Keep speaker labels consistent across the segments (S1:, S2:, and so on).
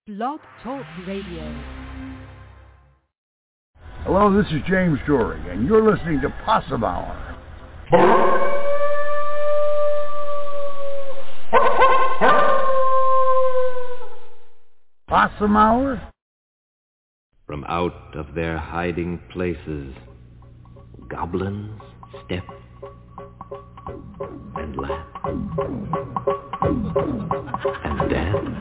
S1: Blog Talk Radio.
S2: Hello, this is James Dory, and you're listening to Possum Hour. Possum Hour?
S3: From out of their hiding places, goblins step and laugh and dance.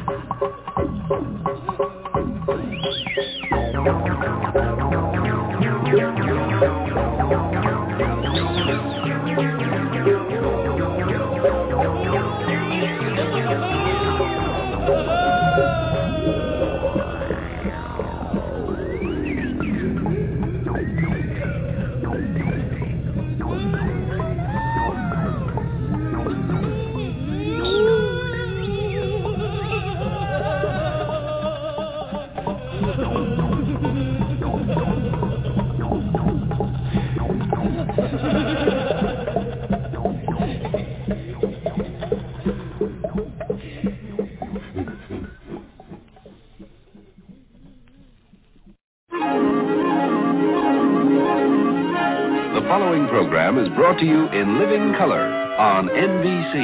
S4: The following program is brought to you in living color on NBC.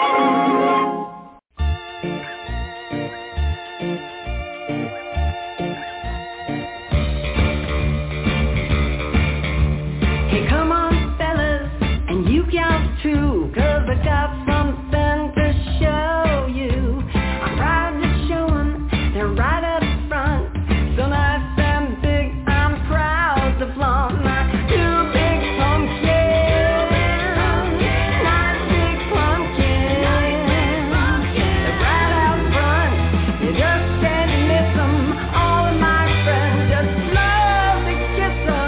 S5: Hey, come on, fellas, and you gals too, 'cause I got something to show you. I'm proud to show 'em, they're right up front. So nice and big, I'm proud to flaunt my two big pumpkins. Nice big pumpkins. They're right out front, you just can't miss 'em. All of my friends just love to kiss 'em.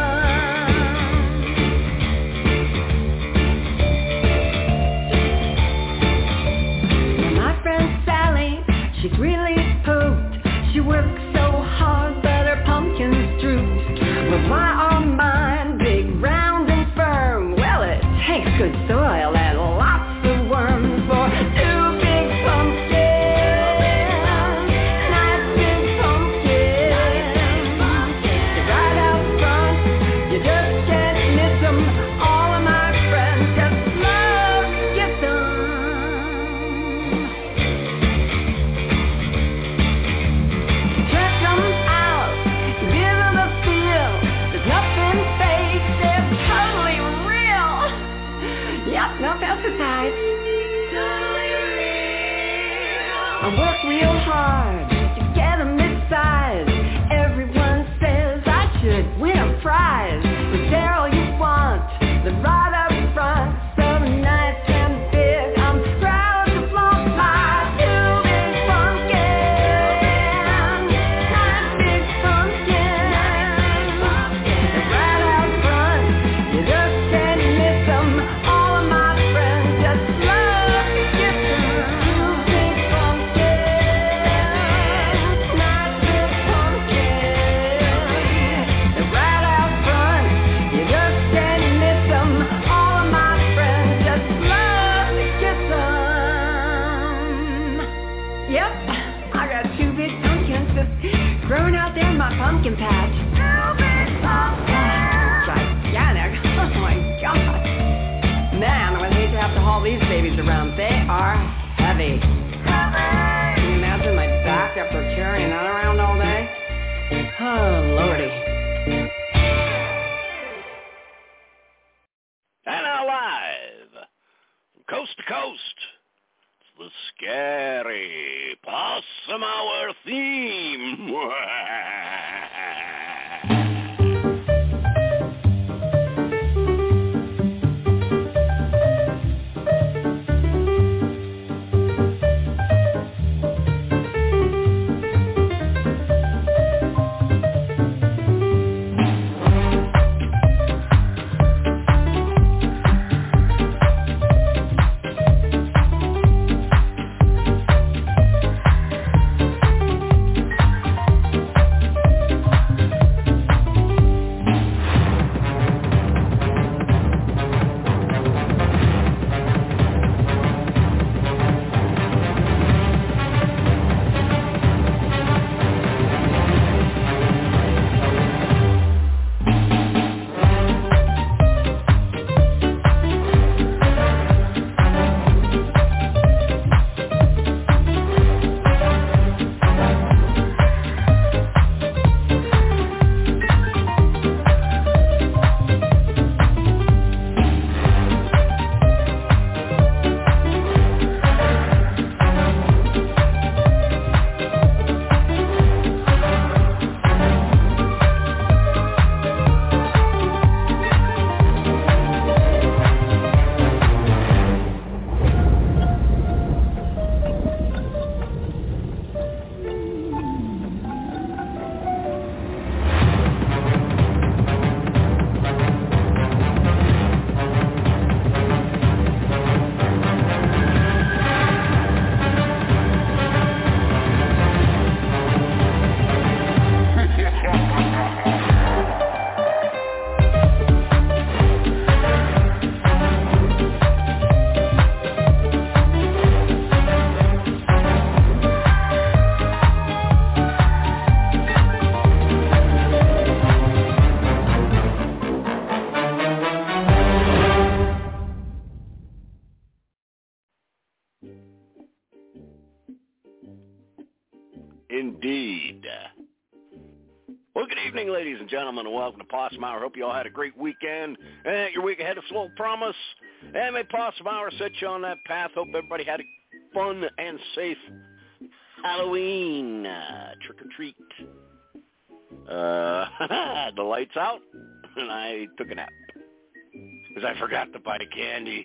S5: My friend Sally, she's really pooped. She works so hard, but her pumpkins drooped. Well, why are mine big, round, and firm? Well, it takes good soil and lots of worms for two big pumpkins. Nice big pumpkins. They're right out front, you just can't miss 'em. All of my friends just love to kiss 'em. Check 'em out, give 'em a feel. There's nothing fake, they're totally real. Yep, no pesticides. Totally real. I work real hard to get 'em this size. Everyone says I should win a prize. But they're all you want, they're right up front. So nice and big, I'm proud to flaunt my two big pumpkins. Nice big pumpkins. They're right out front, you just can't miss 'em. All of my friends just love to kiss 'em. Two big pumpkins. Nice big pumpkins. They're right out front, you just can't miss 'em. All of my friends just love to kiss 'em. Yep, I got two big pumpkins just growing out there in my pumpkin patch. Two big pumpkins. Gigantic. Oh my God. Man, I would hate to have to haul these babies around. They are heavy. Can you imagine my back after carrying that around all day? Oh, Lordy.
S6: And now live, from coast to coast, it's the Scary Possum Hour theme. indeed. Well, good evening, ladies and gentlemen, and welcome to Possum Hour. Hope you all had a great weekend and your week ahead of full promise. And may Possum Hour set you on that path. Hope everybody had a fun and safe Halloween trick-or-treat. The lights out, and I took a nap because I forgot to buy candy.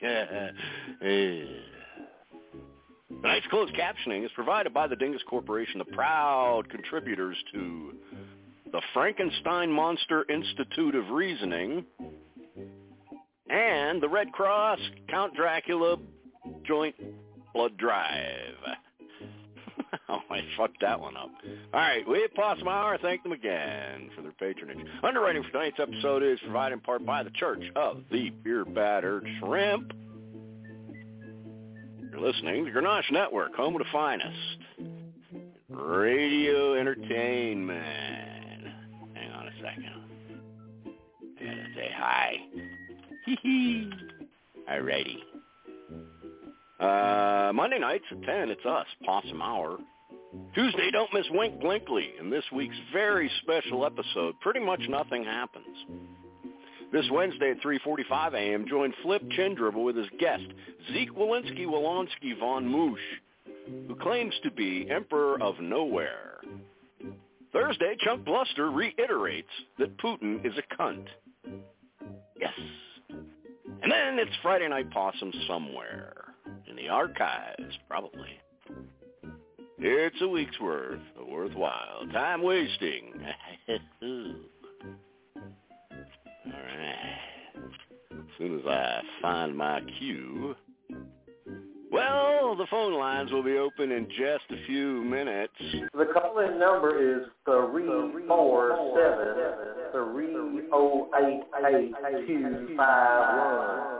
S6: Tonight's closed captioning is provided by the Dingus Corporation, the proud contributors to the Frankenstein Monster Institute of Reasoning and the Red Cross Count Dracula Joint Blood Drive. Oh, I fucked that one up. All right, we at Possum Hour thank them again for their patronage. Underwriting for tonight's episode is provided in part by the Church of the Beer Battered Shrimp. You're listening to Grenache Network, home of the finest radio entertainment. Hang on a second. I gotta say hi. Hee-hee. Alrighty. Monday nights at 10, it's us, Possum Hour. Tuesday, don't miss Wink Blinkley. In this week's very special episode, pretty much nothing happens. This Wednesday at 3:45 a.m., join Flip Chindribble with his guest, Zeke Walensky von Moosh, who claims to be Emperor of Nowhere. Thursday, Chunk Bluster reiterates that Putin is a cunt. Yes. And then it's Friday Night Possum somewhere. In the archives, probably. It's a week's worth of worthwhile time wasting. All right. As soon as I find my cue. Well, the phone lines will be open in just a few minutes.
S7: The call-in number is 347-308-8251.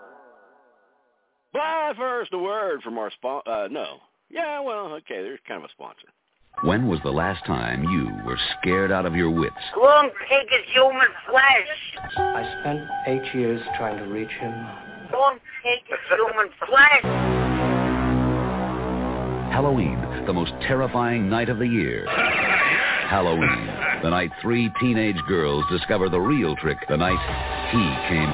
S6: But first, a word from our sponsor. No. Yeah, well, okay, there's kind of a sponsor.
S4: When was the last time you were scared out of your wits?
S8: Long Pig is human flesh.
S9: I spent 8 years trying to reach him.
S8: Long Pig is human flesh.
S4: Halloween, the most terrifying night of the year. Halloween, the night 3 teenage girls discover the real trick, the night he came.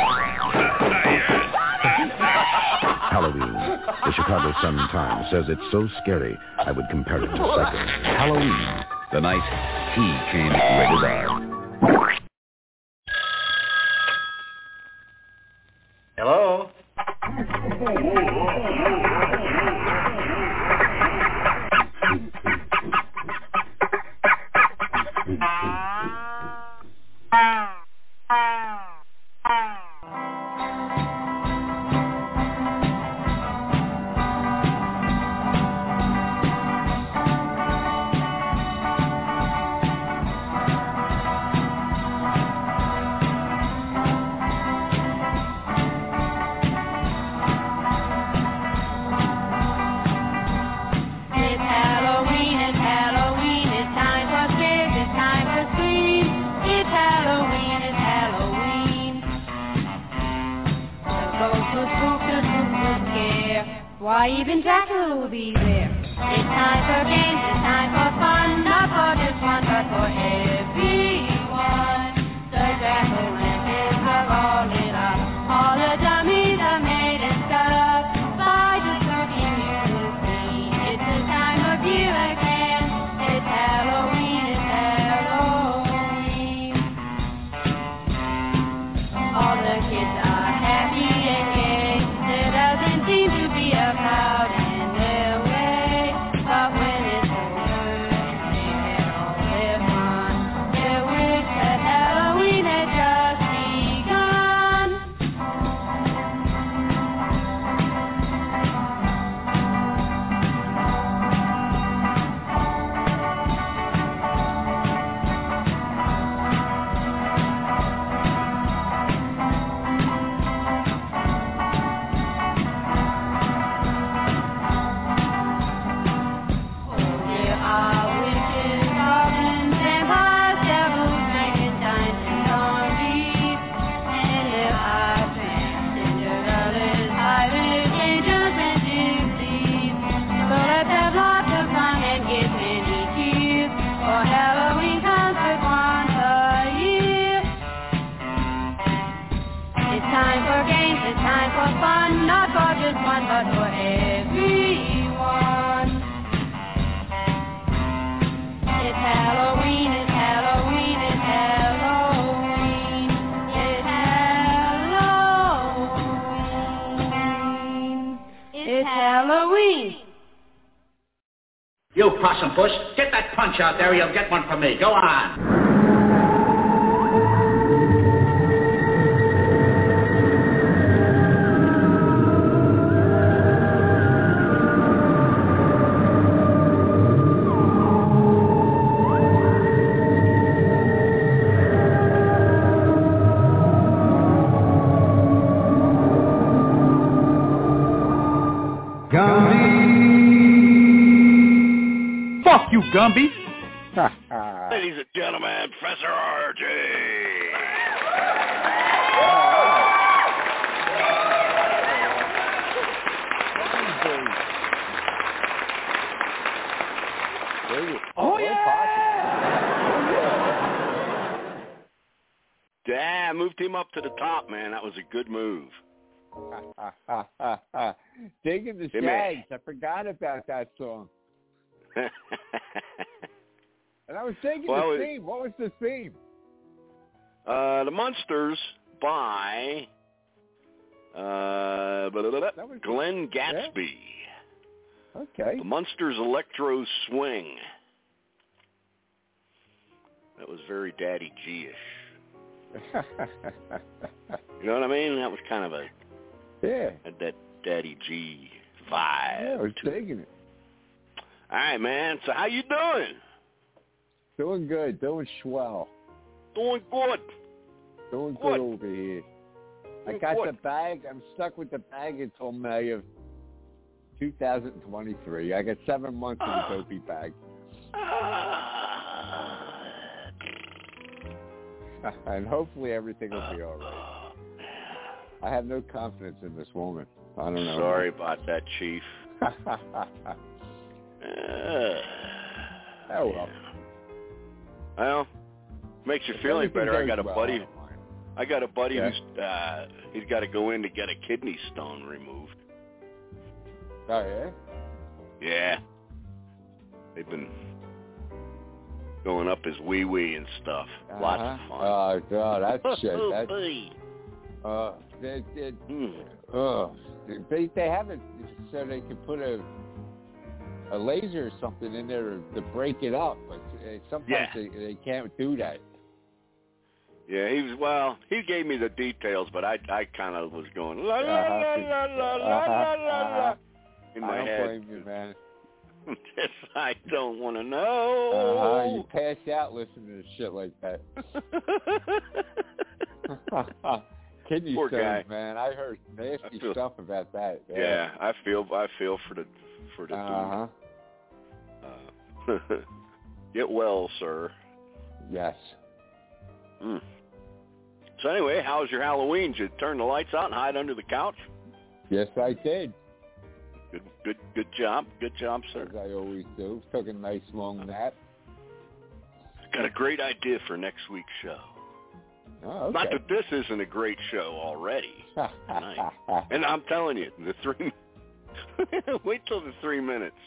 S10: Halloween. The Chicago Sun-Times says it's so scary, I would compare it to Psycho.
S4: Halloween, the night he came rated R.
S7: Hello?
S5: Why, even Dracula will be there. It's time for games, it's time for fun, not for just one, but for everyone. The Jack-o'-lantern is all lit up. All the dummies are made and stuff. By just looking you will see. It's the time of year again. It's Halloween, it's Halloween. All the kids are happy and gay. There doesn't seem to be a crowd in their way, but when it's over, It's Halloween, it's Halloween, it's Halloween. It's Halloween. It's Halloween.
S11: You possum puss, get that punch out there or you'll get one from me. Go on.
S12: Fuck you, Gumby.
S6: Ladies and gentlemen, Professor R.J.
S12: Oh, yeah.
S6: Yeah, moved him up to the top, man. That was a good move.
S13: Digging the Shags. I forgot about that song. And I was thinking the theme. What was the theme?
S6: The Munsters by Glenn Gatsby.
S13: Yeah. Okay.
S6: The Munsters Electro Swing. That was very Daddy G-ish. You know what I mean? That was kind of a had that Daddy G vibe.
S13: Yeah, I was digging it.
S6: All right, man. So how you doing?
S13: Doing good. Doing swell.
S6: Doing good.
S13: Doing good over here. I got the bag. I'm stuck with the bag until May of 2023. I got 7 months in the dopey bag. And hopefully everything will be all right. I have no confidence in this woman. I don't know.
S6: Sorry about that, Chief.
S13: Oh, well.
S6: Well, makes you feel any better. I got a buddy who's he's got to go in to get a kidney stone removed.
S13: Oh, yeah?
S6: Yeah. They've been going up his wee-wee and stuff. Lots of fun.
S13: Oh, God, that's shit. They have it so they can put a laser or something in there to break it up, but sometimes they can't do that.
S6: Yeah, he gave me the details, but I kind of was going la la la la la la la in my head.
S13: I don't blame you, man.
S6: I don't want to know.
S13: You pass out listening to shit like that. Kidney
S6: Poor
S13: stones,
S6: guy.
S13: Man. I heard nasty stuff about that.
S6: Yeah, I feel for the dude. Get well, sir.
S13: Yes.
S6: So anyway, how was your Halloween? Did you turn the lights out and hide under the couch?
S13: Yes, I did.
S6: Good job. Good job, sir.
S13: As I always do. Took a nice long nap.
S6: Got a great idea for next week's show.
S13: Oh, okay.
S6: Not that this isn't a great show already. And I'm telling you, wait till the 3 minutes.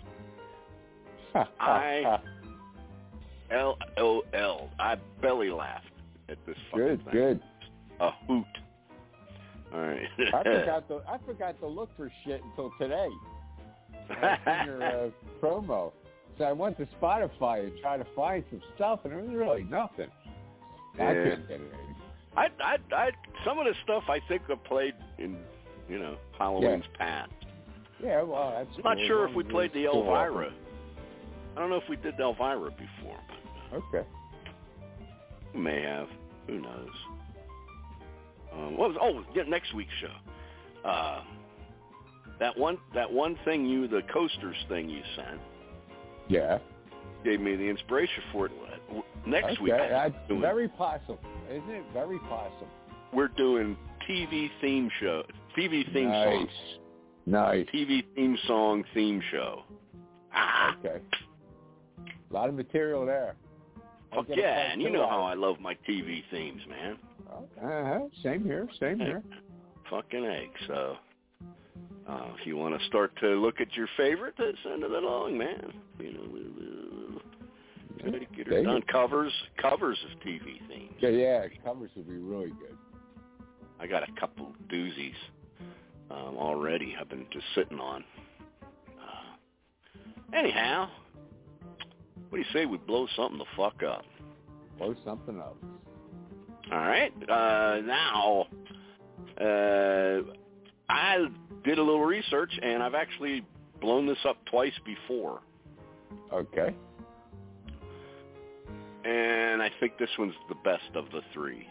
S6: LOL. I belly laughed at this fucking thing. Good. A hoot. All right.
S13: I forgot to look for shit until today. In your promo. So I went to Spotify and tried to find some stuff, and there was really nothing.
S6: Yeah.
S13: I couldn't get it.
S6: I some of the stuff I think I played in, Halloween's past.
S13: Yeah, well, that's
S6: I'm not sure if we played the Elvira. I don't know if we did the Elvira before. But,
S13: okay.
S6: We may have. Who knows? Next week's show. That one thing the coasters thing you sent.
S13: Yeah.
S6: Gave me the inspiration for it. Next week.
S13: Very possible. Isn't it very possible?
S6: We're doing TV theme songs.
S13: Nice.
S6: TV theme show.
S13: Okay. A lot of material there.
S6: Fuck yeah, and you know how I love my TV themes, man.
S13: Same here.
S6: Fucking egg. So, if you want to start to look at your favorite, send it along, man. Get her done. Covers of TV themes.
S13: Yeah, covers would be really good.
S6: I got a couple doozies already I've been just sitting on. Anyhow, what do you say we blow something the fuck up?
S13: Blow something up.
S6: All right. Now, I did a little research, and I've actually blown this up twice before.
S13: Okay.
S6: And I think this one's the best of the three.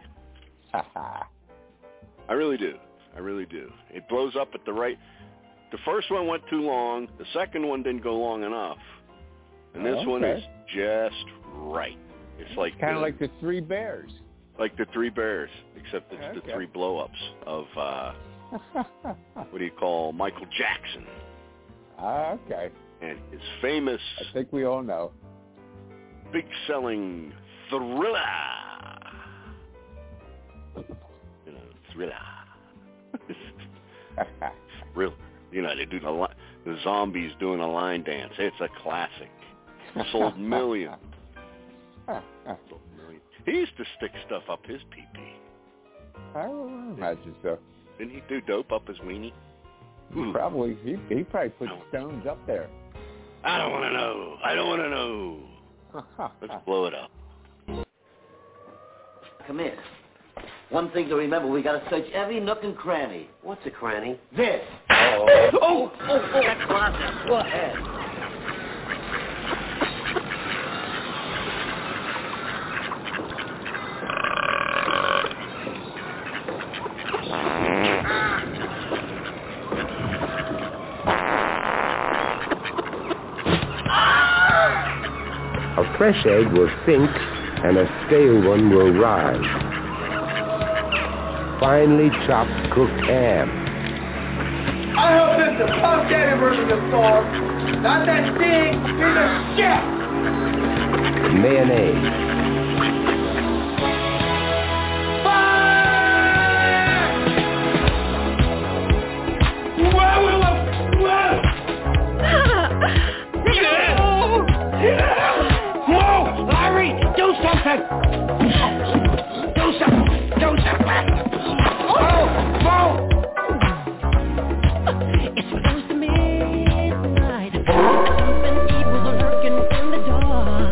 S6: I really do. It blows up at the right... The first one went too long. The second one didn't go long enough. And this one is just right. It's like
S13: kind of like the Three Bears.
S6: Like the Three Bears, except it's the three blow-ups of, what do you call, Michael Jackson.
S13: Okay.
S6: And his famous...
S13: I think we all know.
S6: Big-selling Thriller. Thriller. Real, they do the zombies doing a line dance. It's a classic. Sold millions. He used to stick stuff up his pee-pee.
S13: I don't imagine so.
S6: Didn't he do dope up his weenie?
S13: Probably. He probably put stones up there.
S6: I don't want to know. Let's blow it up.
S14: Come here. One thing to remember, we gotta search every nook and cranny.
S15: What's a cranny?
S14: This.
S15: Oh,
S14: that's closet. Go ahead.
S16: A fresh egg will sink and a stale one will rise. Finely chopped cooked ham.
S17: I hope this is the punk version of Storm. Not that thing, he's a chef.
S16: Mayonnaise.
S17: Mo! Larry, do something! Do something! Mo!
S5: It's close to midnight. Something evil lurking in the dark.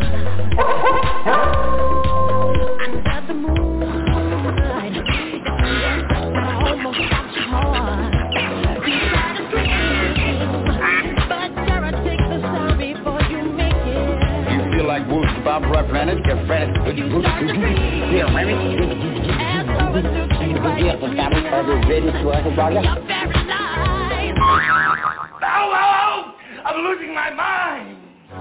S5: Under the moonlight, it's almost stops your heart. You try to scream, but terror takes the sound before you make it.
S11: You feel like wolves about right planet? Get frantic.
S5: You start to scream.
S11: Yeah, ready?
S17: Ow! I'm losing my mind!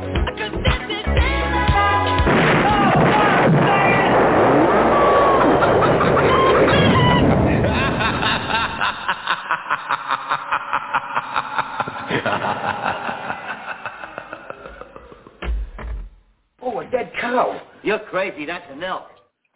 S14: Oh, a dead cow. You're crazy. That's an elk.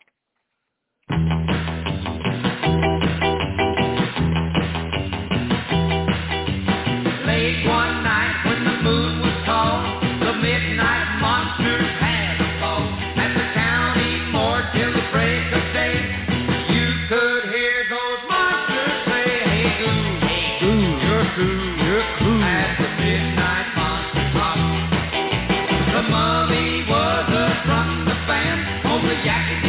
S17: Late one night when the moon was tall, the midnight monsters had a ball. At the county morgue till the break of day, you could hear those monsters say, hey goo, you're cool, at the midnight monster pop. The mummy was a from the band, on the yak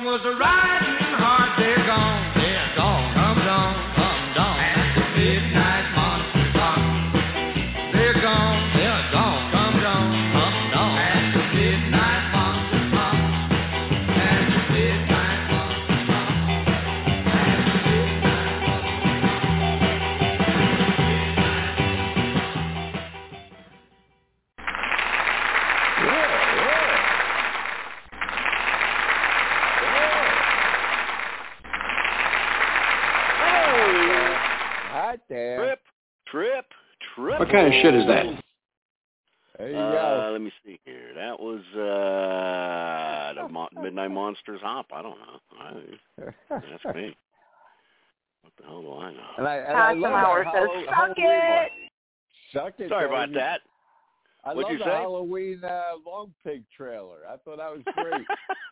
S17: was riding hard. They're gone, come down, and the midnight monsters come. They're gone, come down, and the midnight monsters come. And the midnight monsters come. And the
S13: Hot damn.
S6: Trip.
S12: What kind of shit is that?
S13: There you go.
S6: Let me see here. That was the Midnight Monsters Hop. I don't know. That's me. What the hell do I know?
S13: And I
S8: Awesome
S13: love
S8: Hour
S13: that
S8: says, suck it.
S13: Suck it.
S6: Sorry about
S13: baby.
S6: that.
S13: I
S6: What'd
S13: love
S6: you
S13: the
S6: say?
S13: Halloween Long Pig trailer. I thought that was great.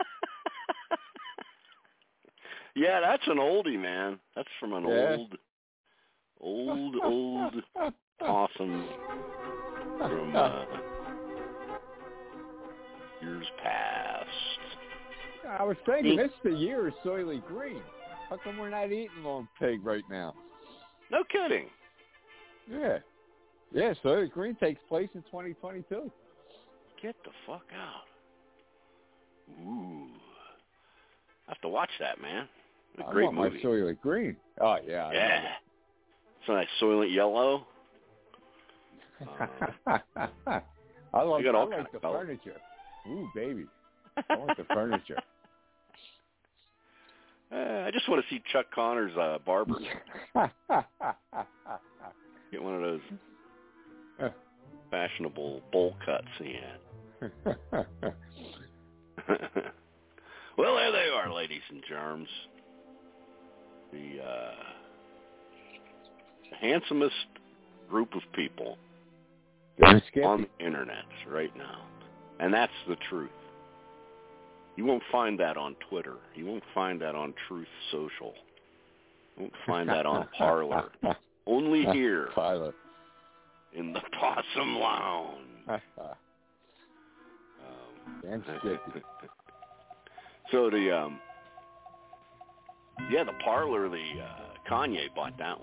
S6: Yeah, that's an oldie, man. That's from an old possum from years past.
S13: I was thinking, this is the year of Soylent Green. How come we're not eating Long Pig right now?
S6: No kidding.
S13: Yeah. Yeah, Soylent Green takes place in 2022.
S6: Get the fuck out. Ooh. I have to watch that, man. A great
S13: want
S6: movie.
S13: my Soylent Green. Oh, yeah.
S6: Yeah. It's a nice Soylent Yellow.
S13: I like the
S6: color.
S13: furniture. Ooh, baby. I want the furniture.
S6: I just want to see Chuck Connor's barber. Get one of those fashionable bowl cuts he had. Well, there they are, ladies and germs. The handsomest group of people on the internet right now. And that's the truth. You won't find that on Twitter. You won't find that on Truth Social. You won't find that on Parler. Only here in the Possum Lounge. So the the Parler, the Kanye bought that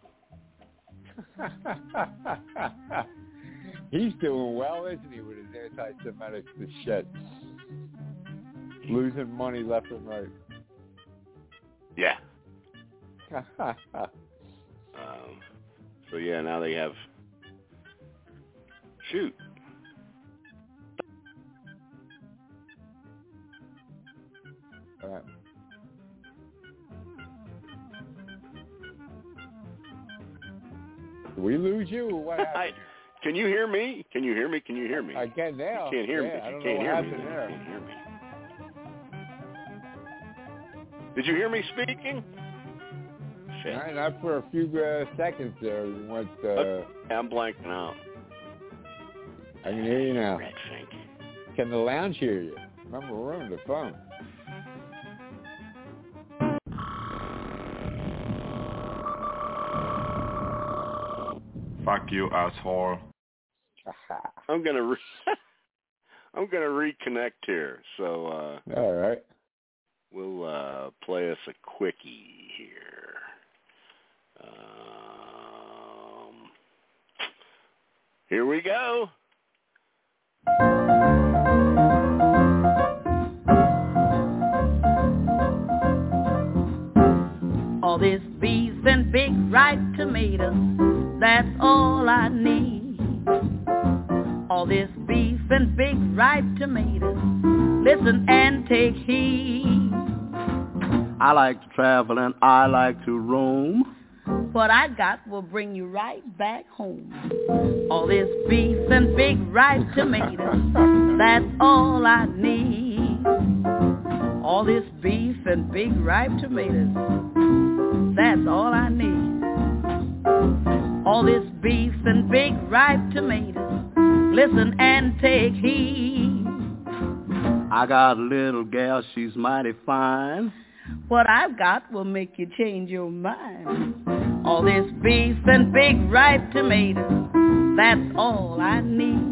S6: one.
S13: He's doing well, isn't he, with his anti-Semitic shit? Losing money left and right.
S6: Yeah. So now they have shoot.
S13: All right. Did we lose you or what happened?
S6: Can you hear me? Can you hear me? Can you hear me?
S13: I can now.
S6: You can't hear me.
S13: I don't
S6: You can't
S13: know
S6: hear
S13: what
S6: me.
S13: happened
S6: You
S13: there.
S6: can't hear me. Did you hear me speaking? Shit.
S13: All right, not for a few seconds there. We went,
S6: I'm blanking out.
S13: I can hear you now.
S6: Red Fink.
S13: Can the lounge hear you? Remember, we're on the phone.
S18: Fuck you, asshole.
S6: I'm gonna reconnect here. So
S13: all right,
S6: we'll play us a quickie here. Here we go.
S19: All this beef and big ripe tomatoes, that's all I need. All this beef and big ripe tomatoes, listen and take heed.
S20: I like to travel and I like to roam.
S19: What I got will bring you right back home. All this beef and big ripe tomatoes, that's all I need. All this beef and big ripe tomatoes, that's all I need. All this beef and big ripe tomatoes, listen and take heed.
S20: I got a little gal, she's mighty fine.
S19: What I've got will make you change your mind. All this beef and big ripe tomatoes, that's all I need.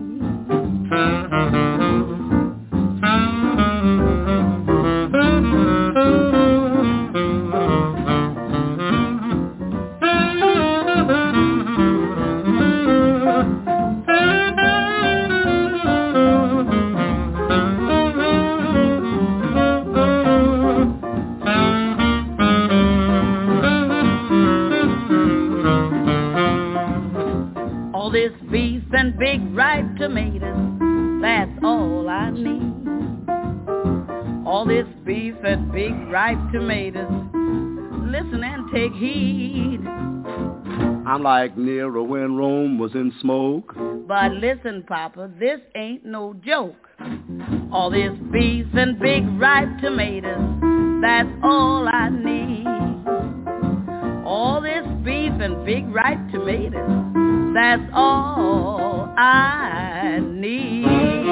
S19: All this beef and big ripe tomatoes, that's all I need. All this beef and big ripe tomatoes, listen and take heed.
S20: I'm like Nero when Rome was in smoke.
S19: But listen, Papa, this ain't no joke. All this beef and big ripe tomatoes, that's all I need. All this beef and big ripe tomatoes, that's all I need.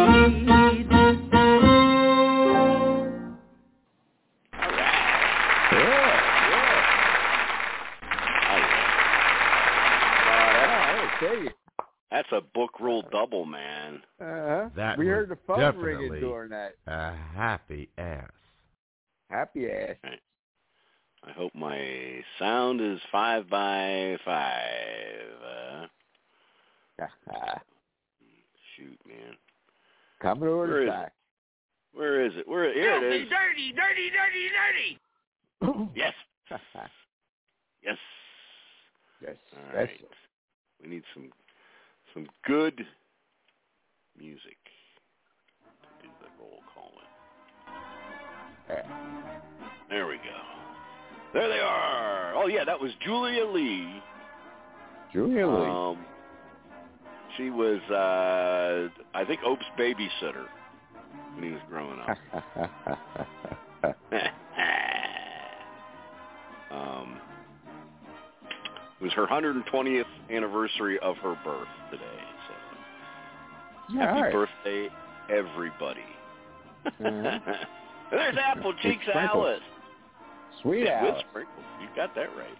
S6: That's a book rule double, man.
S13: That we heard the phone ringing during that.
S16: A happy ass.
S13: Happy ass.
S6: Right. I hope my sound is 5 by 5. Shoot, man.
S13: Coming over the side.
S6: Where is it? Here it is.
S17: Dirty, dirty, dirty, dirty.
S6: Yes. Yes.
S13: Yes.
S6: All right. We need some good music to do the roll call with. There we go. There they are. Oh, yeah, that was Julia Lee.
S13: Julia Lee.
S6: She was, I think, Ope's babysitter when he was growing up. It was her 120th anniversary of her birth today. So happy birthday, everybody. There's Apple Cheeks Alice.
S13: Sweet Alice.
S6: With sprinkles. You got that right.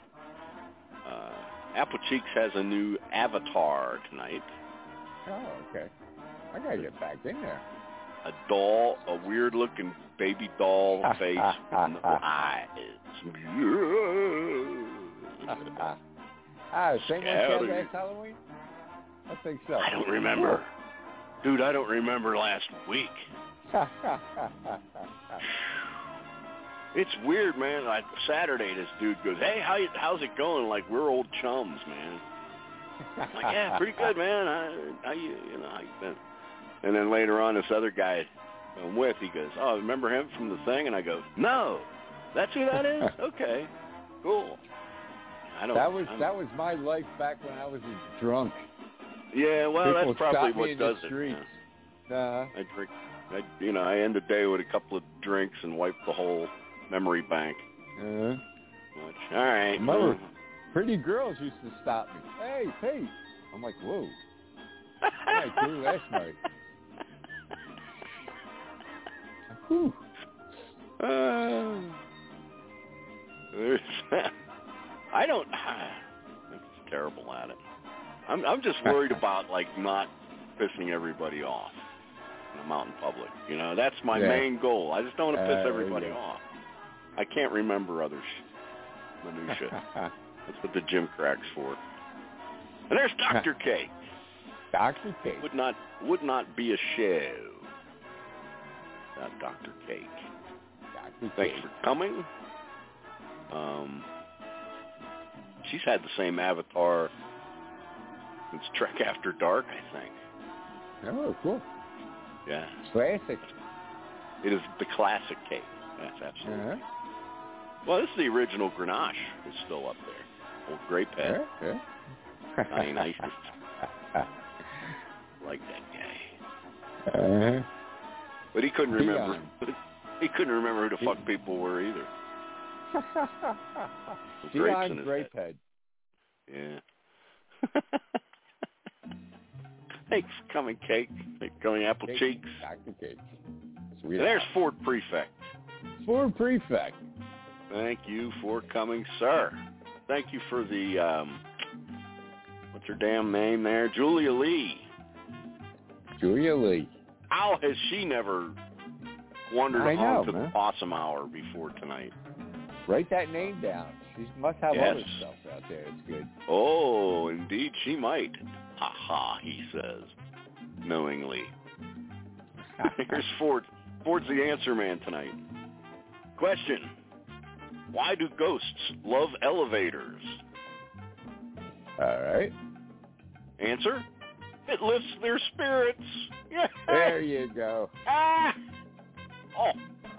S6: Apple Cheeks has a new avatar tonight.
S13: Oh, okay. I got to get back in there.
S6: A doll, a weird-looking baby doll face with no eyes.
S13: Same one last Halloween? I think so.
S6: I don't remember. Dude, I don't remember last week. It's weird, man. Like Saturday, this dude goes, "Hey, how's it going?" Like we're old chums, man. I'm like, yeah, pretty good, man. How you been? And then later on, this other guy I'm with, he goes, "Oh, remember him from the thing?" And I go, "No, that's who that is." Okay, cool.
S13: That was my life back when I was drunk.
S6: Yeah, well,
S13: People
S6: that's probably what does
S13: it.
S6: I drink. I end the day with a couple of drinks and wipe the whole memory bank. All right.
S13: Remember, pretty girls used to stop me. Hey, Pete. I'm like, whoa. I grew last night. Whew.
S6: I'm terrible at it. I'm just worried about like not pissing everybody off when I'm out in public. That's my main goal. I just don't want to piss everybody off. I can't remember other minutia. That's what the gym crack's for. And there's Dr. Cake.
S13: Dr. Cake
S6: would not be a show without Dr. Cake. Thanks for coming. She's had the same avatar since Trek After Dark, I think.
S13: Oh, cool.
S6: Yeah.
S13: Classic.
S6: It is the classic cake. That's absolutely. Well, this is the original Grenache. It's still up there. Old Grape Head. Johnny Nice. Like that guy. But he couldn't remember. He couldn't remember who the fuck people were either.
S13: Dion Grape Head.
S6: Yeah. Thanks for coming, Cake. Thanks for coming, Apple Cheeks.
S13: Dr. Cake.
S6: And there's Ford Prefect.
S13: Ford Prefect.
S6: Thank you for coming, sir. Thank you for the, what's her damn name there? Julia Lee.
S13: Julia Lee.
S6: How has she never wandered onto the Awesome Hour before tonight?
S13: Write that name down. She must have other stuff out there. It's good.
S6: Oh, indeed she might. Ha ha, he says, knowingly. Here's Ford. Ford's the answer man tonight. Question. Why do ghosts love elevators?
S13: All right.
S6: Answer, it lifts their spirits. Yeah.
S13: There you go.
S6: Ah. Oh.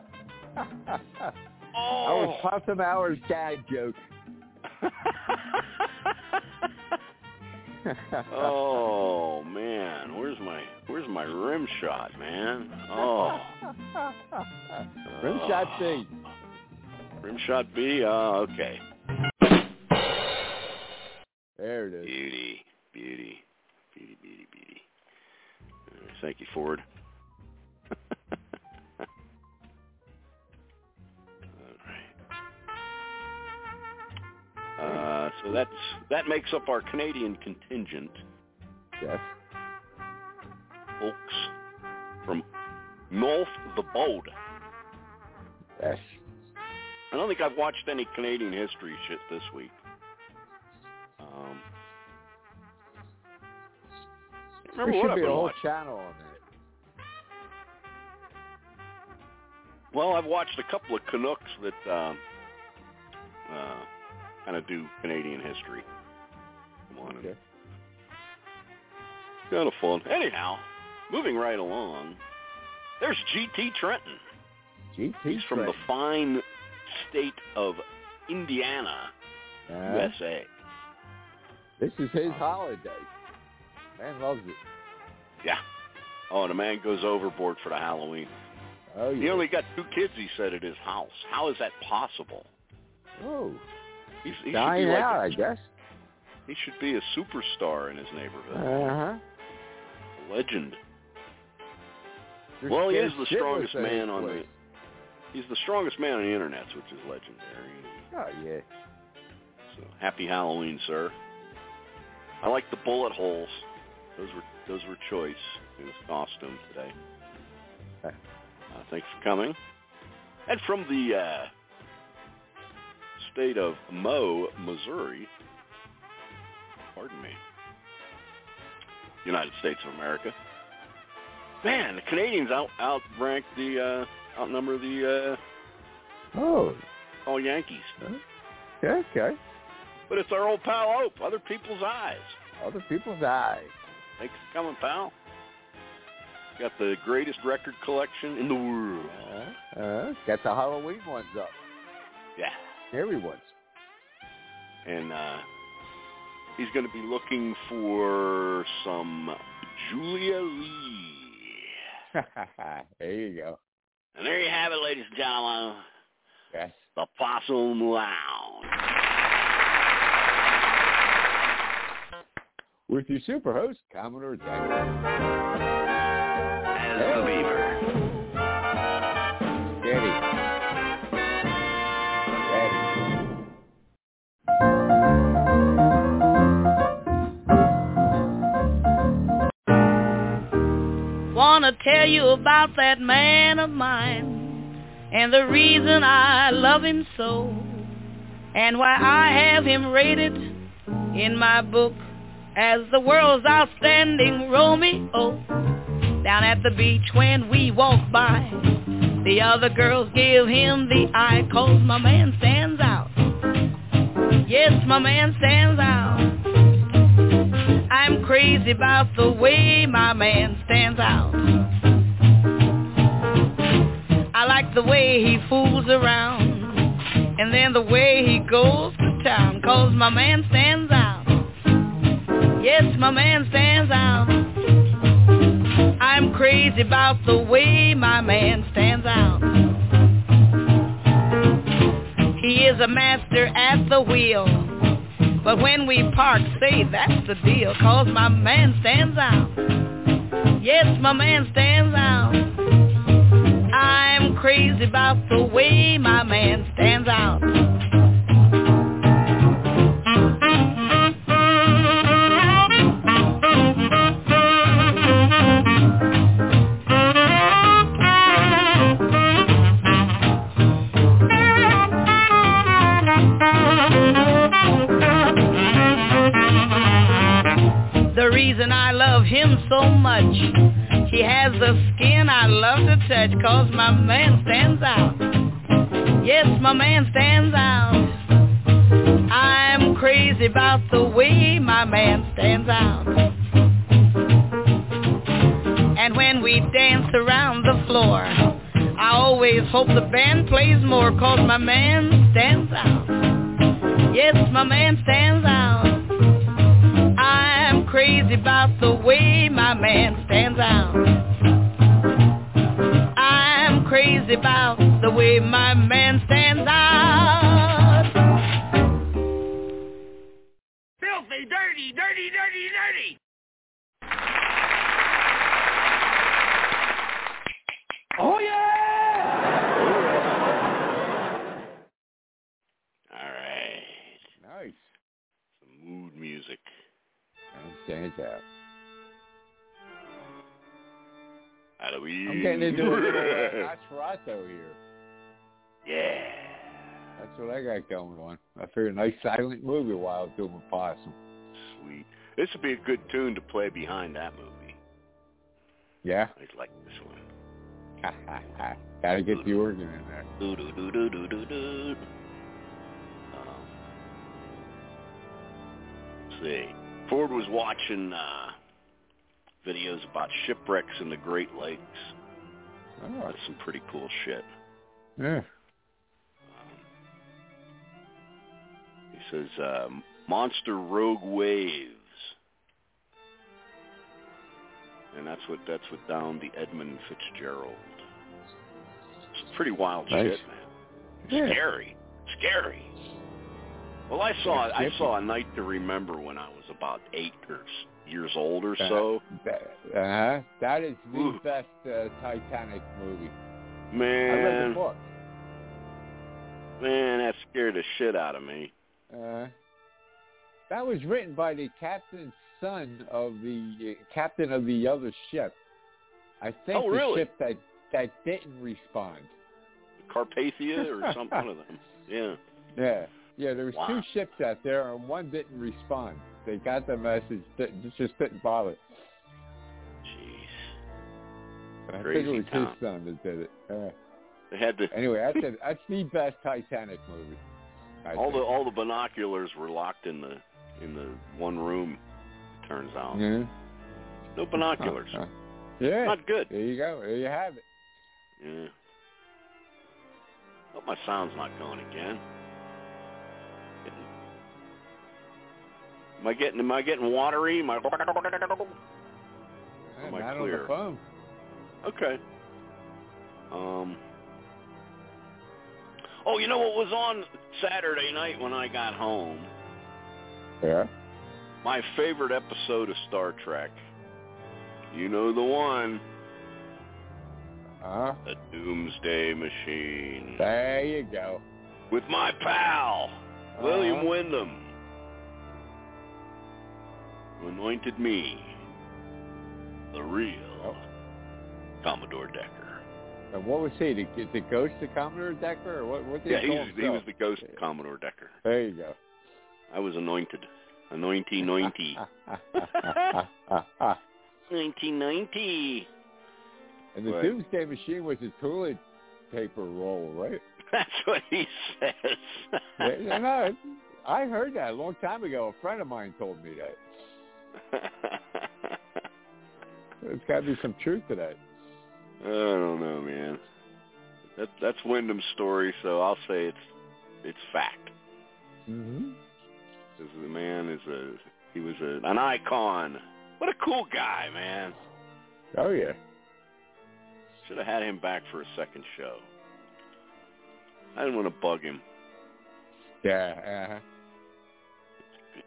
S13: I was Possum Hour's dad joke.
S6: Oh man, where's my rim shot, man? Oh.
S13: Rim shot B.
S6: Rim shot B. Okay.
S13: There it is.
S6: Beauty. Thank you, Ford. So that makes up our Canadian contingent.
S13: Yes.
S6: Folks from North the Bode.
S13: Yes.
S6: I don't think I've watched any Canadian history shit this week.
S13: There should be a whole channel on that.
S6: Well, I've watched a couple of Canucks that kind of do Canadian history. Come on.
S13: Okay.
S6: Kind of fun. Anyhow, moving right along, there's G.T. Trenton. He's from the fine state of Indiana, USA.
S13: This is his holiday. Man loves it.
S6: Yeah. Oh, and the man goes overboard for the Halloween.
S13: Oh, yeah.
S6: He only got 2 kids, he said, at his house. How is that possible?
S13: Oh.
S6: He
S13: dying
S6: should be
S13: out, I guess.
S6: He should be a superstar in his neighborhood.
S13: Uh-huh.
S6: A legend. Well, he is the strongest man on the... He's the strongest man on the internet, which is legendary.
S13: Oh, yeah.
S6: So, happy Halloween, sir. I like the bullet holes. Those were choice in his costume today. Thanks for coming. And from the state of Missouri, pardon me, United States of America. Man, the Canadians outrank the outnumber the all Yankees.
S13: Okay.
S6: But it's our old pal Hope. Other people's eyes.
S13: Other people's eyes.
S6: Thanks for coming, pal. Got the greatest record collection in the world.
S13: Got the Halloween ones up.
S6: Yeah.
S13: Scary ones.
S6: And he's going to be looking for some Julia Lee.
S13: There you go.
S6: And there you have it, ladies and gentlemen.
S13: Yes.
S6: The Possum Lounge.
S13: With your super host, Commodore Jack.
S4: As the Beaver.
S13: Steady.
S19: Wanna tell you about that man of mine and the reason I love him so, and why I have him rated in my book as the world's outstanding Romeo. Down at the beach when we walk by, the other girls give him the eye, 'cause my man stands out. Yes, my man stands out. I'm crazy about the way my man stands out. I like the way he fools around, and then the way he goes to town, 'cause my man stands out. Yes, my man stands out. I'm crazy about the way my man stands out. He is a master at the wheel, but when we park, say that's the deal, 'cause my man stands out. Yes, my man stands out. I'm crazy about the way my man stands out. The reason I love him so much, he has the skin I love to touch, 'cause my man stands out. Yes, my man stands out. I'm crazy about the way my man stands out. when we dance around the floor. I always hope the band plays more, 'cause my man stands out. Yes, my man stands out. I'm crazy about the way my man stands out. I'm crazy about the way my man stands out.
S17: Filthy, dirty, dirty, dirty, dirty.
S13: Oh, yeah!
S6: All right.
S13: Nice.
S6: Some mood music.
S13: And stands out.
S6: Halloween.
S13: I'm getting into a little Nosferatu here.
S6: Yeah.
S13: That's what I got going on. I figured a nice silent movie while I'm doing Possum.
S6: Sweet. This would be a good tune to play behind that movie.
S13: Yeah?
S6: I like this one.
S13: Gotta get the organ in there.
S6: Let's see. Ford was watching videos about shipwrecks in the Great Lakes.
S13: Oh.
S6: That's some pretty cool shit.
S13: Yeah.
S6: He says, monster rogue waves. And that's what downed the Edmund Fitzgerald. It's pretty wild shit, man.
S13: Yeah.
S6: Scary. Well, I saw A Night to Remember when I was about 8 years old or so.
S13: That is the best Titanic movie.
S6: Man.
S13: I read the book.
S6: Man, that scared the shit out of me.
S13: That was written by the captain's son of the captain of the other ship. I think the ship that didn't respond.
S6: Carpathia or some one of them. Yeah.
S13: Yeah, there was 2 ships out there and one didn't respond. They got the message, just didn't bother.
S6: Jeez.
S13: I think it was his son that did it.
S6: They had to.
S13: Anyway, that's the best Titanic movie.
S6: All the binoculars were locked in the one room. It turns out.
S13: Yeah.
S6: No binoculars.
S13: Yeah.
S6: Not good.
S13: There you go. There you have it.
S6: Yeah. Hope my sound's not going again. Am I getting watery? Am I clear?
S13: Not on the phone.
S6: Okay. Oh, you know what was on Saturday night when I got home?
S13: Yeah.
S6: My favorite episode of Star Trek. You know the one. The Doomsday Machine.
S13: There you go.
S6: With my pal, William Wyndham. Who anointed me the real Commodore Decker.
S13: And what was he? The ghost of Commodore Decker? Or what did he call himself?
S6: He was the ghost of Commodore Decker.
S13: There you go.
S6: I was anointed. 1990. 1990.
S13: And the Doomsday Machine was a toilet paper roll, right?
S6: That's what he says.
S13: No, I heard that a long time ago. A friend of mine told me that. There's got to be some truth to that.
S6: I don't know, man. That's Wyndham's story, so I'll say it's fact.
S13: Mm-hmm.
S6: Because the man he was an icon. What a cool guy, man.
S13: Oh yeah.
S6: Should have had him back for a second show. I didn't want to bug him.
S13: Yeah.
S6: Good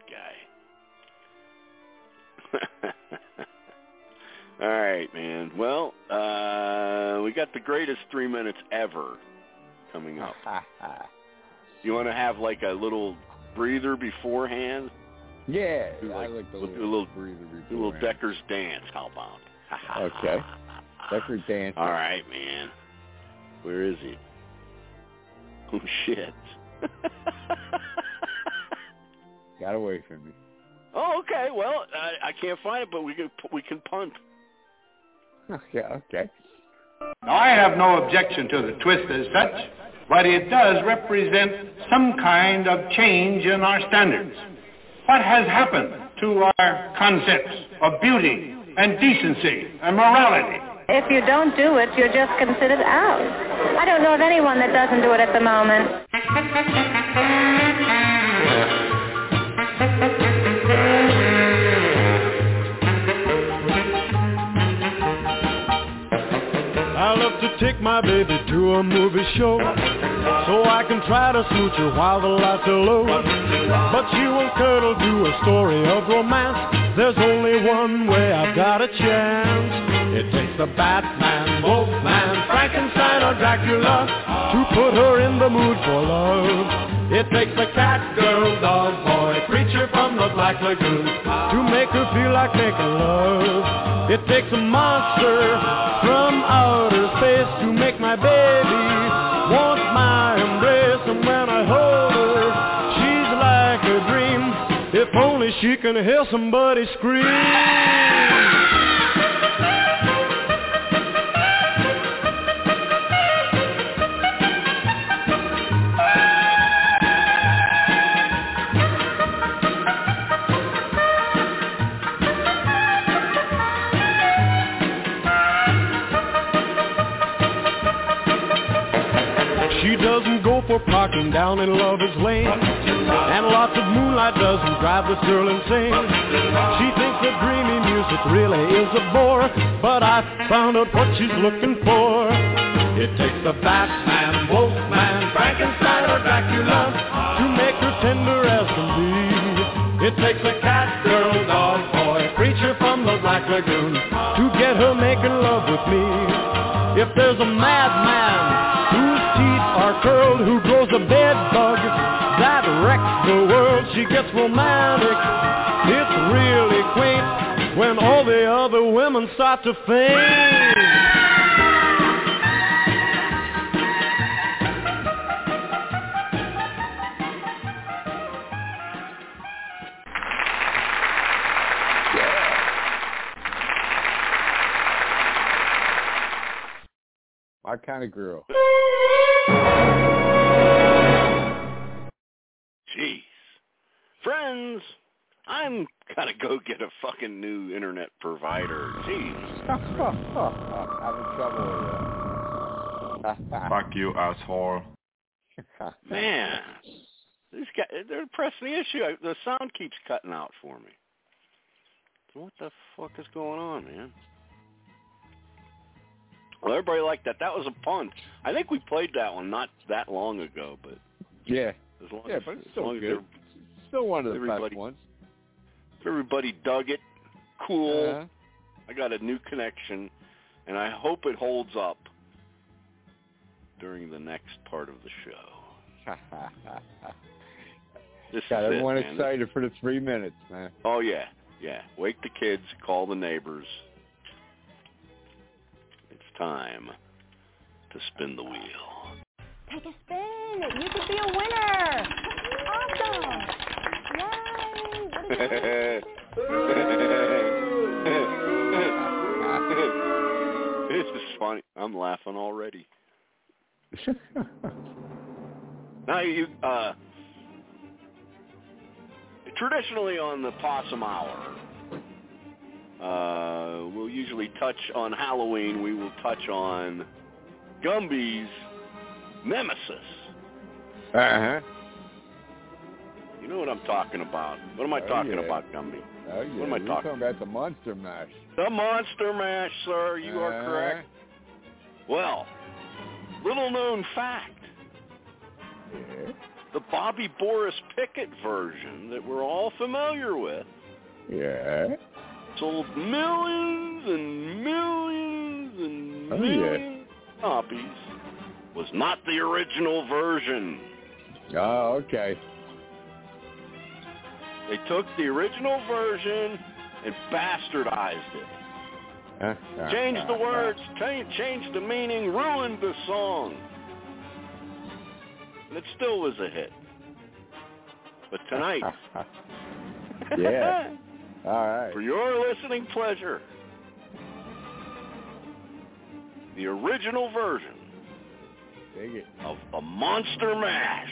S6: guy. All right, man. Well, we got the greatest 3 minutes ever coming up. You want to have like a little breather beforehand?
S13: Yeah.
S6: I
S13: like the
S6: little
S13: breather beforehand.
S6: A little Decker's dance. How about?
S13: Okay. Decker's dance.
S6: All right, man. Where is he? Oh shit.
S13: Got away from me.
S6: Oh, okay. Well, I can't find it, but we can punt.
S13: Yeah, okay.
S18: Now, I have no objection to the twist as such, but it does represent some kind of change in our standards. What has happened to our concepts of beauty and decency and morality.
S21: If you don't do it, you're just considered out. I don't know of anyone that doesn't do it at the moment.
S22: I love to take my baby to a movie show, so I can try to smooch her while the lights are low. But she won't cuddle to a story of romance. There's only one way I've got a chance. It takes the Batman, Wolfman, Frankenstein, or Dracula to put her in the mood for love. It takes the cat, girl, dog, boy, creature from the Black Lagoon to make her feel like making love. It takes a monster from outer space to make my baby want my embrace. And when I hold her, she's like a dream. If only she can hear somebody scream. She doesn't go for parking down in Lover's Lane, and lots of moonlight doesn't drive this girl insane. She thinks that dreamy music really is a bore, but I found out what she's looking for. It takes the Batman, Wolfman, Frankenstein, or Dracula to make her tender as can be. It takes a cat, girl, dog, boy, creature from the Black Lagoon to get her making love with me. If there's a madman whose teeth are curled, who grows a bed bug that wrecks the world, she gets romantic. It's really quaint when all the other women start to faint.
S13: My kind of girl.
S6: Jeez. Friends, I'm gonna go get a fucking new internet provider. Jeez.
S13: I'm in trouble with you.
S23: Fuck you, asshole.
S6: Man. These guys, they're pressing the issue. The sound keeps cutting out for me. So what the fuck is going on, man? Well, everybody liked that. That was a punt. I think we played that one not that long ago, but
S13: yeah,
S6: but
S13: it's still good. Still one of the best ones.
S6: Everybody dug it. Cool. I got a new connection, and I hope it holds up during the next part of the show.
S13: Got everyone excited for the 3 minutes, man.
S6: Oh yeah. Wake the kids. Call the neighbors. Time to spin the wheel.
S24: Take a spin. You could be a winner. Awesome. Yay.
S6: This is funny. I'm laughing already. Now you traditionally on the Possum Hour, we'll usually touch on Halloween. We will touch on Gumby's nemesis.
S13: Uh-huh.
S6: You know what I'm talking about. What am I talking about, Gumby?
S13: Oh, yeah.
S6: What am I talking
S13: about? The Monster Mash.
S6: The Monster Mash, sir. You are correct. Well, little known fact.
S13: Yeah.
S6: The Bobby Boris Pickett version that we're all familiar with.
S13: Yeah.
S6: Sold millions and millions and millions of copies. Was not the original version.
S13: Oh, okay.
S6: They took the original version and bastardized it. Changed the words, changed the meaning, ruined the song. And it still was a hit. But tonight...
S13: Yeah. All right.
S6: For your listening pleasure, the original version of the Monster Mash.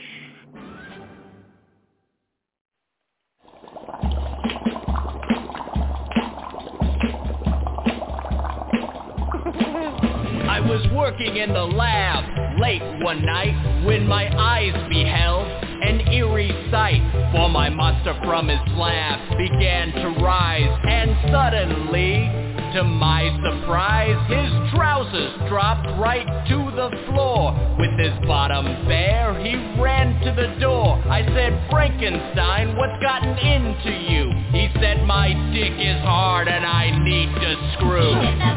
S1: was working in the lab late one night when my eyes beheld an eerie sight. For my monster from his slab began to rise, and suddenly, to my surprise, his trousers dropped right to the floor. With his bottom bare, he ran to the door. I said, Frankenstein, what's gotten into you? He said, my dick is hard and I need to screw.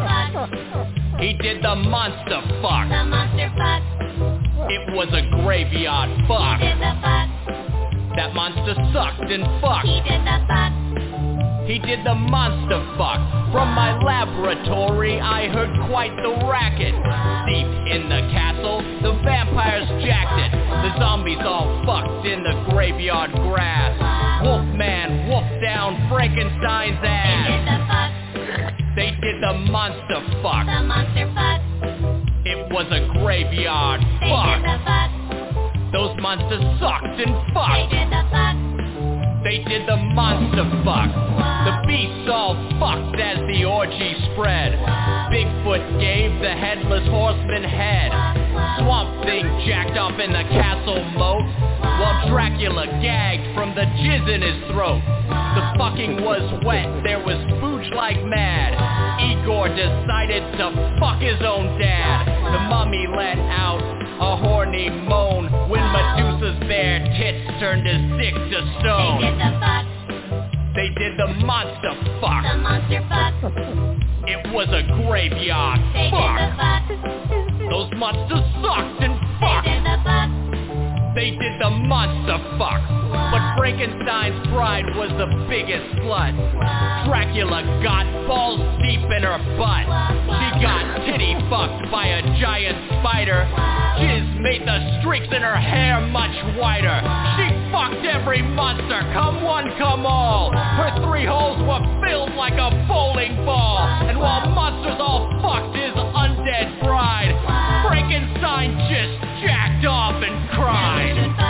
S1: He did the monster fuck.
S2: The monster fuck.
S1: It was a graveyard fuck.
S2: He did the fuck.
S1: That monster sucked and fucked.
S2: He did the fuck.
S1: He did the monster fuck. From my laboratory, I heard quite the racket. Deep in the castle, the vampires jacked it. The zombies all fucked in the graveyard grass. Wolfman wolfed down Frankenstein's ass. They did the monster fuck.
S2: The monster fuck.
S1: It was a graveyard fuck.
S2: They did the fuck.
S1: Those monsters sucked and fucked.
S2: They did the fuck.
S1: They did the monster fuck. The beasts all fucked as the orgy spread. Bigfoot gave the headless horseman head. Swamp Thing jacked up in the castle moat, while Dracula gagged from the jizz in his throat. The fucking was wet, there was spooge like mad. Igor decided to fuck his own dad. The mummy let out a horny moan when Medusa's bare tits turned his dick to stone.
S2: They did the fuck.
S1: They did the monster fuck.
S2: The monster fuck.
S1: It was a graveyard
S2: They
S1: fuck.
S2: did the fuck.
S1: Those monsters sucked and fucked.
S2: They did the fuck.
S1: They did the monster fuck. But Frankenstein's bride was the biggest slut. Dracula got balls deep in her butt. She got titty fucked by a giant spider. Jizz made the streaks in her hair much whiter. She fucked every monster, come one, come all. Her 3 holes were filled like a bowling ball. And while monsters all fucked his undead bride, Frankenstein just jacked off and cried.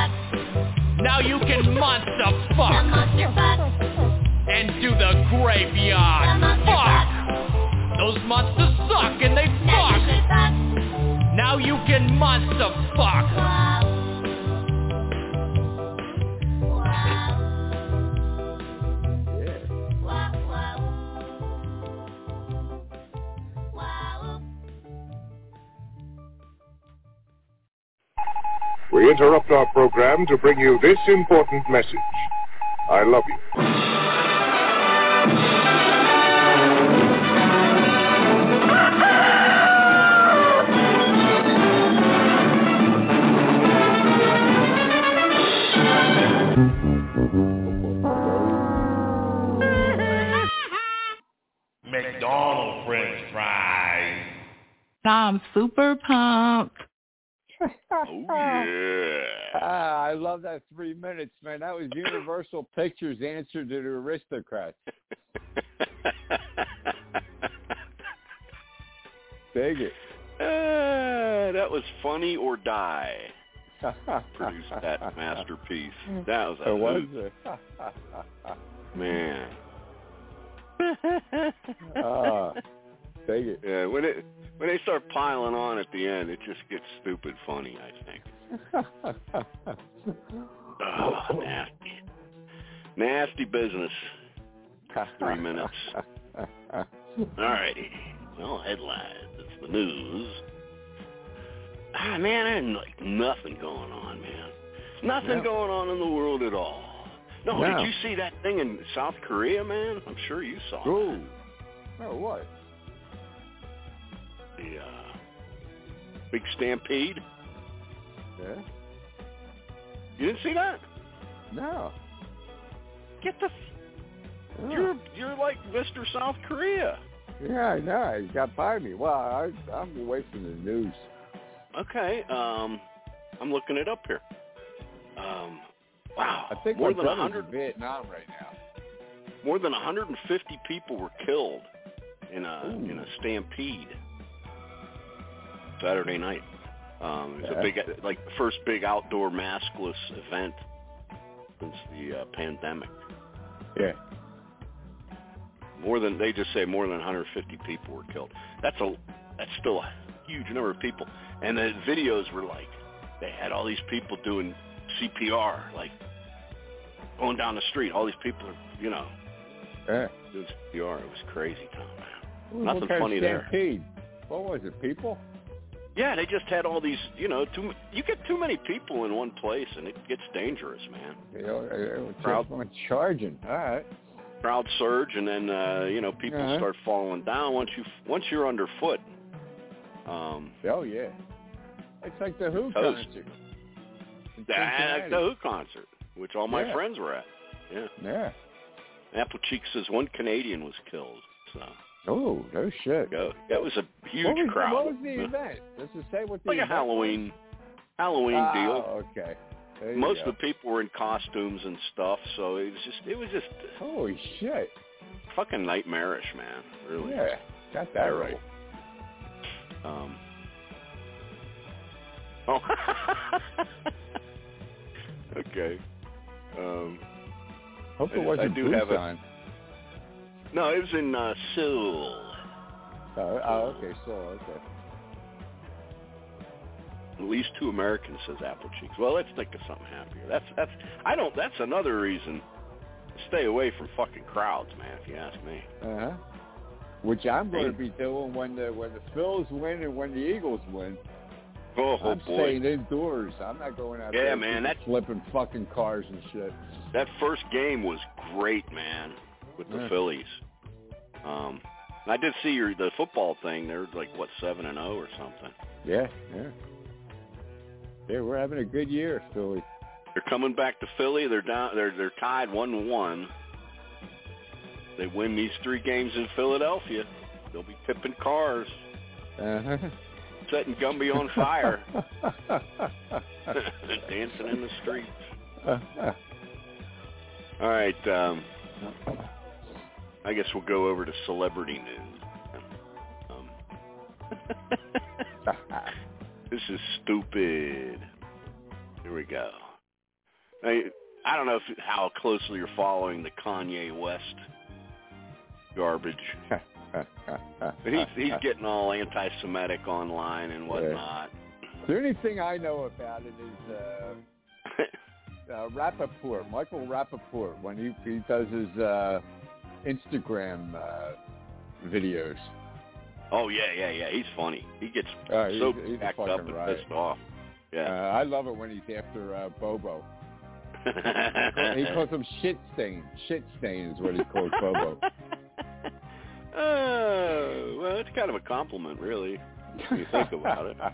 S1: Now you can monster fuck.
S2: The monster fuck.
S1: And do the graveyard fuck. Those monsters suck and they fuck. Now you can monster fuck.
S3: We interrupt our program to bring you this important message. I love you.
S23: McDonald's French fries.
S19: I'm super pumped.
S6: Oh, yeah.
S13: I love that 3 minutes, man. That was Universal Pictures' answer to the Aristocrats. Dig it.
S6: That was Funny or Die. Produced that masterpiece. That was a hoot. Man.
S13: Dig it.
S6: Yeah, when they start piling on at the end, it just gets stupid funny, I think. Oh, nasty. Nasty business. 3 minutes. All righty. Well, headlines. It's the news. Man, there's like nothing going on, man. Nothing going on in the world at all. No, did you see that thing in South Korea, man? I'm sure you saw it.
S13: Oh, what?
S6: The big stampede.
S13: Yeah.
S6: You didn't see that?
S13: No.
S6: Get the. You're like Mr. South Korea.
S13: Yeah, I know. You got by me. Well, I'm away from the news.
S6: Okay. I'm looking it up here. Wow.
S13: I think
S6: more
S13: my
S6: than
S13: brother's
S6: 100
S13: in Vietnam right now.
S6: More than 150 people were killed in a stampede Saturday night. It was a big, like the first big outdoor maskless event since the pandemic.
S13: Yeah.
S6: They just say more than 150 people were killed. That's still huge number of people. And the videos were like, they had all these people doing CPR, like going down the street. All these people are, you know, doing CPR. It was crazy, Tom, man. Nothing funny there.
S13: What was it, people?
S6: Yeah, they just had all these, you know, you get too many people in one place, and it gets dangerous, man.
S13: Crowd charging. All right.
S6: Crowd surge, and then you know, people start falling down once you're underfoot.
S13: Oh yeah, it's like the Who concert.
S6: Like the Who concert, which all my friends were at.
S13: Yeah.
S6: Apple Cheek says one Canadian was killed. So.
S13: Oh, no shit.
S6: That was a huge crowd.
S13: What was the event? Does it say what the event
S6: was? Halloween deal.
S13: Okay.
S6: Most of the people were in costumes and stuff, so it was just
S13: holy shit.
S6: Fucking nightmarish, man. Really.
S13: Yeah, got that right.
S6: Oh. Okay.
S13: Hope it wasn't Busan.
S6: No, it was in Seoul.
S13: Oh, okay, Seoul, okay.
S6: At least 2 Americans, says Apple Cheeks. Well, let's think of something happier. That's another reason to stay away from fucking crowds, man, if you ask me.
S13: Which I'm going to be doing when the Phils win and when the Eagles win. I'm staying indoors. I'm not going out there.
S6: Yeah, man, that's
S13: flipping fucking cars and shit.
S6: That first game was great, man, with the Phillies. I did see the football thing. They're like 7-0 or something.
S13: Yeah. Yeah, we're having a good year, Philly.
S6: They're coming back to Philly. They're down. They're tied 1-1. They win these 3 games in Philadelphia, they'll be tipping cars, setting Gumby on fire, dancing in the streets. All right. I guess we'll go over to celebrity news. This is stupid. Here we go. I don't know how closely you're following the Kanye West garbage. He's getting all anti-Semitic online and whatnot.
S13: The only thing I know about it is Rappaport, Michael Rappaport, when he does his Instagram videos.
S6: Oh, yeah. He's funny. He gets he's backed up and pissed off. Yeah.
S13: I love it when he's after Bobo. He calls him shit stain. Shit stain is what he calls Bobo.
S6: Well, it's kind of a compliment, really, when you think about it.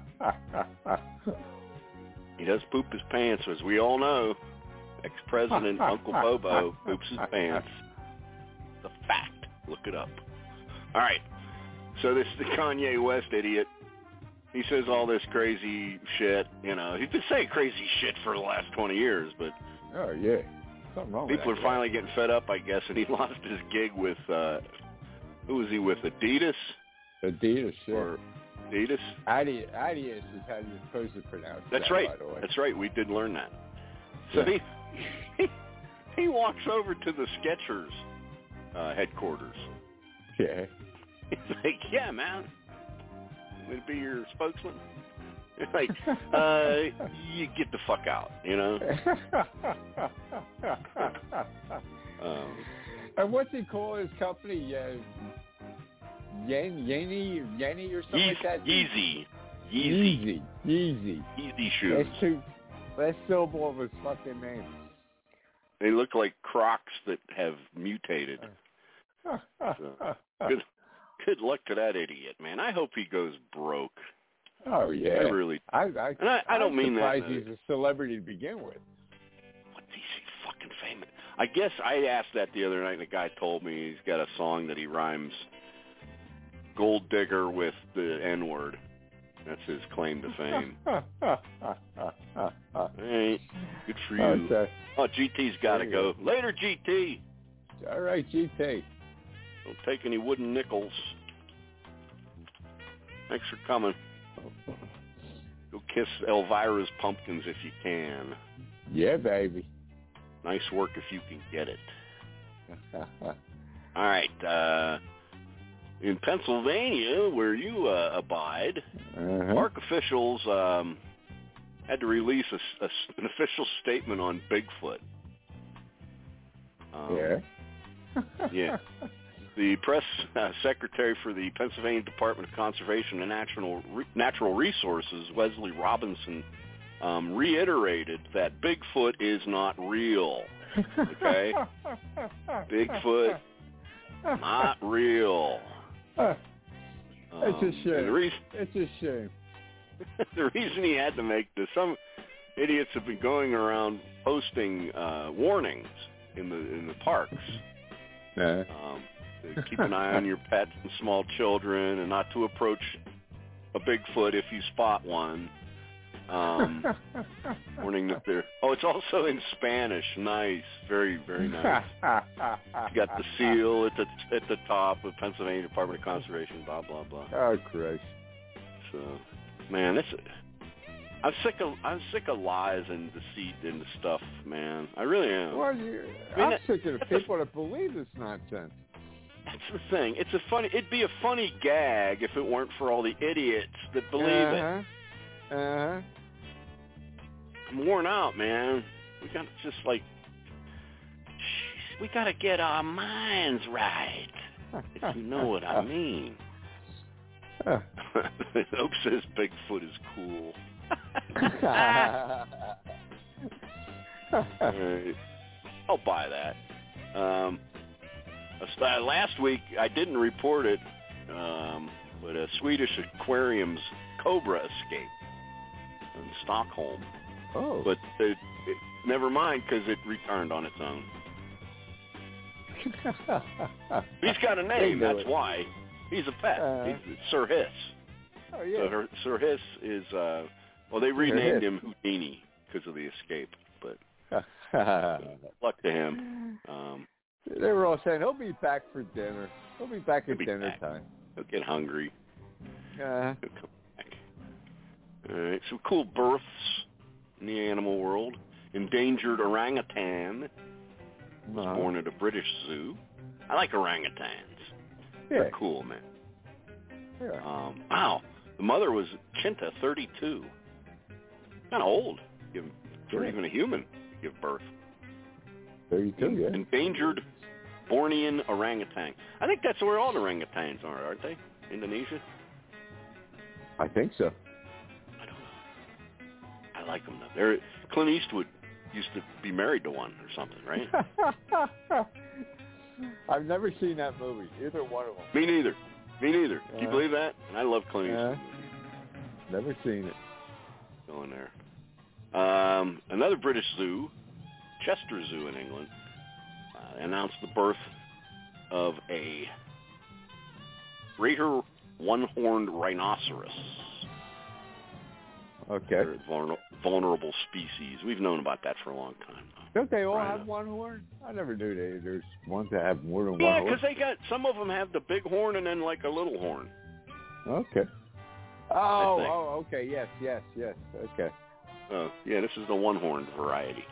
S6: He does poop his pants, as we all know. Ex-President Uncle Bobo poops his pants. It's a fact. Look it up. All right. So this is the Kanye West idiot. He says all this crazy shit. You know, he's been saying crazy shit for the last 20 years, but
S13: oh yeah, something wrong.
S6: People are finally getting fed up, I guess, and he lost his gig with who was he with? Adidas.
S13: Adidas, yeah.
S6: Or Adidas.
S13: Adidas is how you're supposed to pronounce
S6: That's
S13: that,
S6: right.
S13: by the way.
S6: That's right. We did learn that. So he walks over to the Skechers headquarters.
S13: Yeah.
S6: He's like, yeah, man. I'm going to be your spokesman. It's like, you get the fuck out, you know?
S13: And what's he call his company? Yenny or something like that?
S6: Yeezy shoes.
S13: That's last syllable of his fucking name.
S6: They look like Crocs that have mutated. So, good luck to that idiot, man. I hope he goes broke.
S13: Oh yeah,
S6: I really. I don't mean that.
S13: I'm surprised he's a celebrity to begin with.
S6: What's he fucking famous? I guess I asked that the other night, and the guy told me he's got a song that he rhymes "gold digger" with the N-word. That's his claim to fame. Hey, good for you.
S13: Okay.
S6: Oh, GT's got to go. Later, GT.
S13: All right, GT.
S6: Don't take any wooden nickels. Thanks for coming. Go kiss Elvira's pumpkins if you can.
S13: Yeah, baby.
S6: Nice work if you can get it. All right. in Pennsylvania, where you abide, park officials had to release an official statement on Bigfoot. Yeah. The press secretary for the Pennsylvania Department of Conservation and Natural Resources, Wesley Robinson, reiterated that Bigfoot is not real. Okay? Bigfoot, not real.
S13: It's a shame. It's a shame.
S6: The reason he had to make this, some idiots have been going around posting warnings in the parks. To keep an eye on your pets and small children, and not to approach a Bigfoot if you spot one. Warning that they're... Oh, it's also in Spanish. Nice. Very, very nice. You got the seal at the top of Pennsylvania Department of Conservation, blah, blah, blah.
S13: Oh, Christ.
S6: So, man, I'm sick of lies and deceit and stuff, man. I really am.
S13: Well, I'm sick of the people that believe this nonsense.
S6: That's the thing. It'd be a funny gag if it weren't for all the idiots that believe it. I'm worn out, man. We got to we got to get our minds right, if you know what I mean. Hope says Bigfoot is cool. Right. I'll buy that. Last week, I didn't report it, but a Swedish aquarium's cobra escaped in Stockholm.
S13: Oh.
S6: But never mind, because it returned on its own. He's got a name, that's why. He's a pet. He's Sir Hiss.
S13: Oh, yeah.
S6: So Sir Hiss is, they renamed him Houdini because of the escape, but luck to him.
S13: They were all saying, he'll be back for dinner. He'll be back at dinner time.
S6: He'll get hungry.
S13: He'll
S6: come back. All right, some cool births in the animal world. Endangered orangutan was born at a British zoo. I like orangutans.
S13: Yeah.
S6: They're cool, man.
S13: Yeah.
S6: Wow. The mother was Chinta, 32. Kind of old for even a human to give birth.
S13: 32, yeah.
S6: Endangered Bornean orangutan. I think that's where all the orangutans are, aren't they? Indonesia?
S13: I think so.
S6: I don't know. I like them, though. Clint Eastwood used to be married to one or something, right?
S13: I've never seen that movie, either one of them.
S6: Me neither. Can you believe that? And I love Clint Eastwood.
S13: Never seen it.
S6: Going there. Another British zoo, Chester Zoo in England, announced the birth of a greater one-horned rhinoceros.
S13: Okay.
S6: They're a vulnerable species. We've known about that for a long time.
S13: Don't they all have one horn? I never knew there's ones that have more than one horn.
S6: Yeah, because some of them have the big horn and then like a little horn.
S13: Okay. Oh, okay. Yes. Okay.
S6: Oh, yeah, this is the one-horned variety.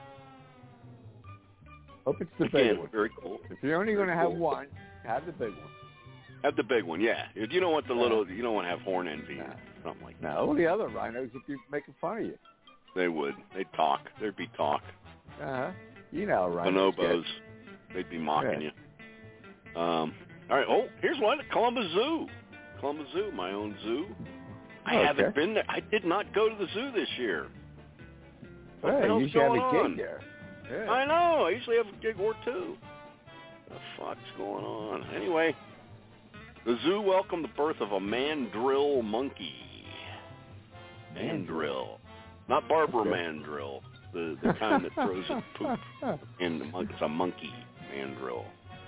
S13: Hope it's the big one.
S6: Very cool.
S13: If you're only going to have one, have the big one.
S6: Have the big one, yeah. You don't want the little. You don't want to have horn envy or something like that.
S13: No, the other rhinos would be making fun of you.
S6: They would. They'd talk. There'd be talk.
S13: You know, rhinos.
S6: Bonobos. They'd be mocking you. All right. Oh, here's one. Columbus Zoo. Columbus Zoo, my own zoo. I haven't been there. I did not go to the zoo this year. What the hell's going on?
S13: There. Yeah.
S6: I know. I usually have a gig or two. What the fuck's going on? Anyway, the zoo welcomed the birth of a mandrill monkey. Mandrill. Not Barbara Mandrill, the kind that throws a poop. And it's a monkey mandrill.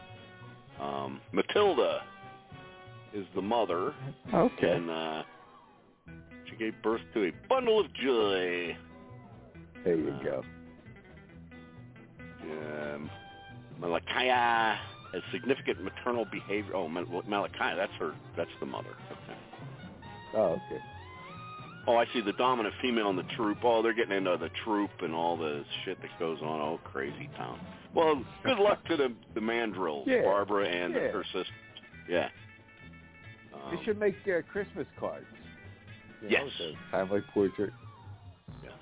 S6: Matilda is the mother.
S13: Okay.
S6: And she gave birth to a bundle of joy.
S13: There you go.
S6: Malakaya has significant maternal behavior. Oh, Malakaya, that's the mother. Okay.
S13: Oh, okay.
S6: Oh, I see the dominant female in the troop. Oh, they're getting into the troop and all the shit that goes on. Oh, crazy town. Well, good luck to the mandrills, Barbara and her sisters. Yeah.
S13: They should make Christmas cards.
S6: Yes.
S13: The family portrait.
S6: Yes.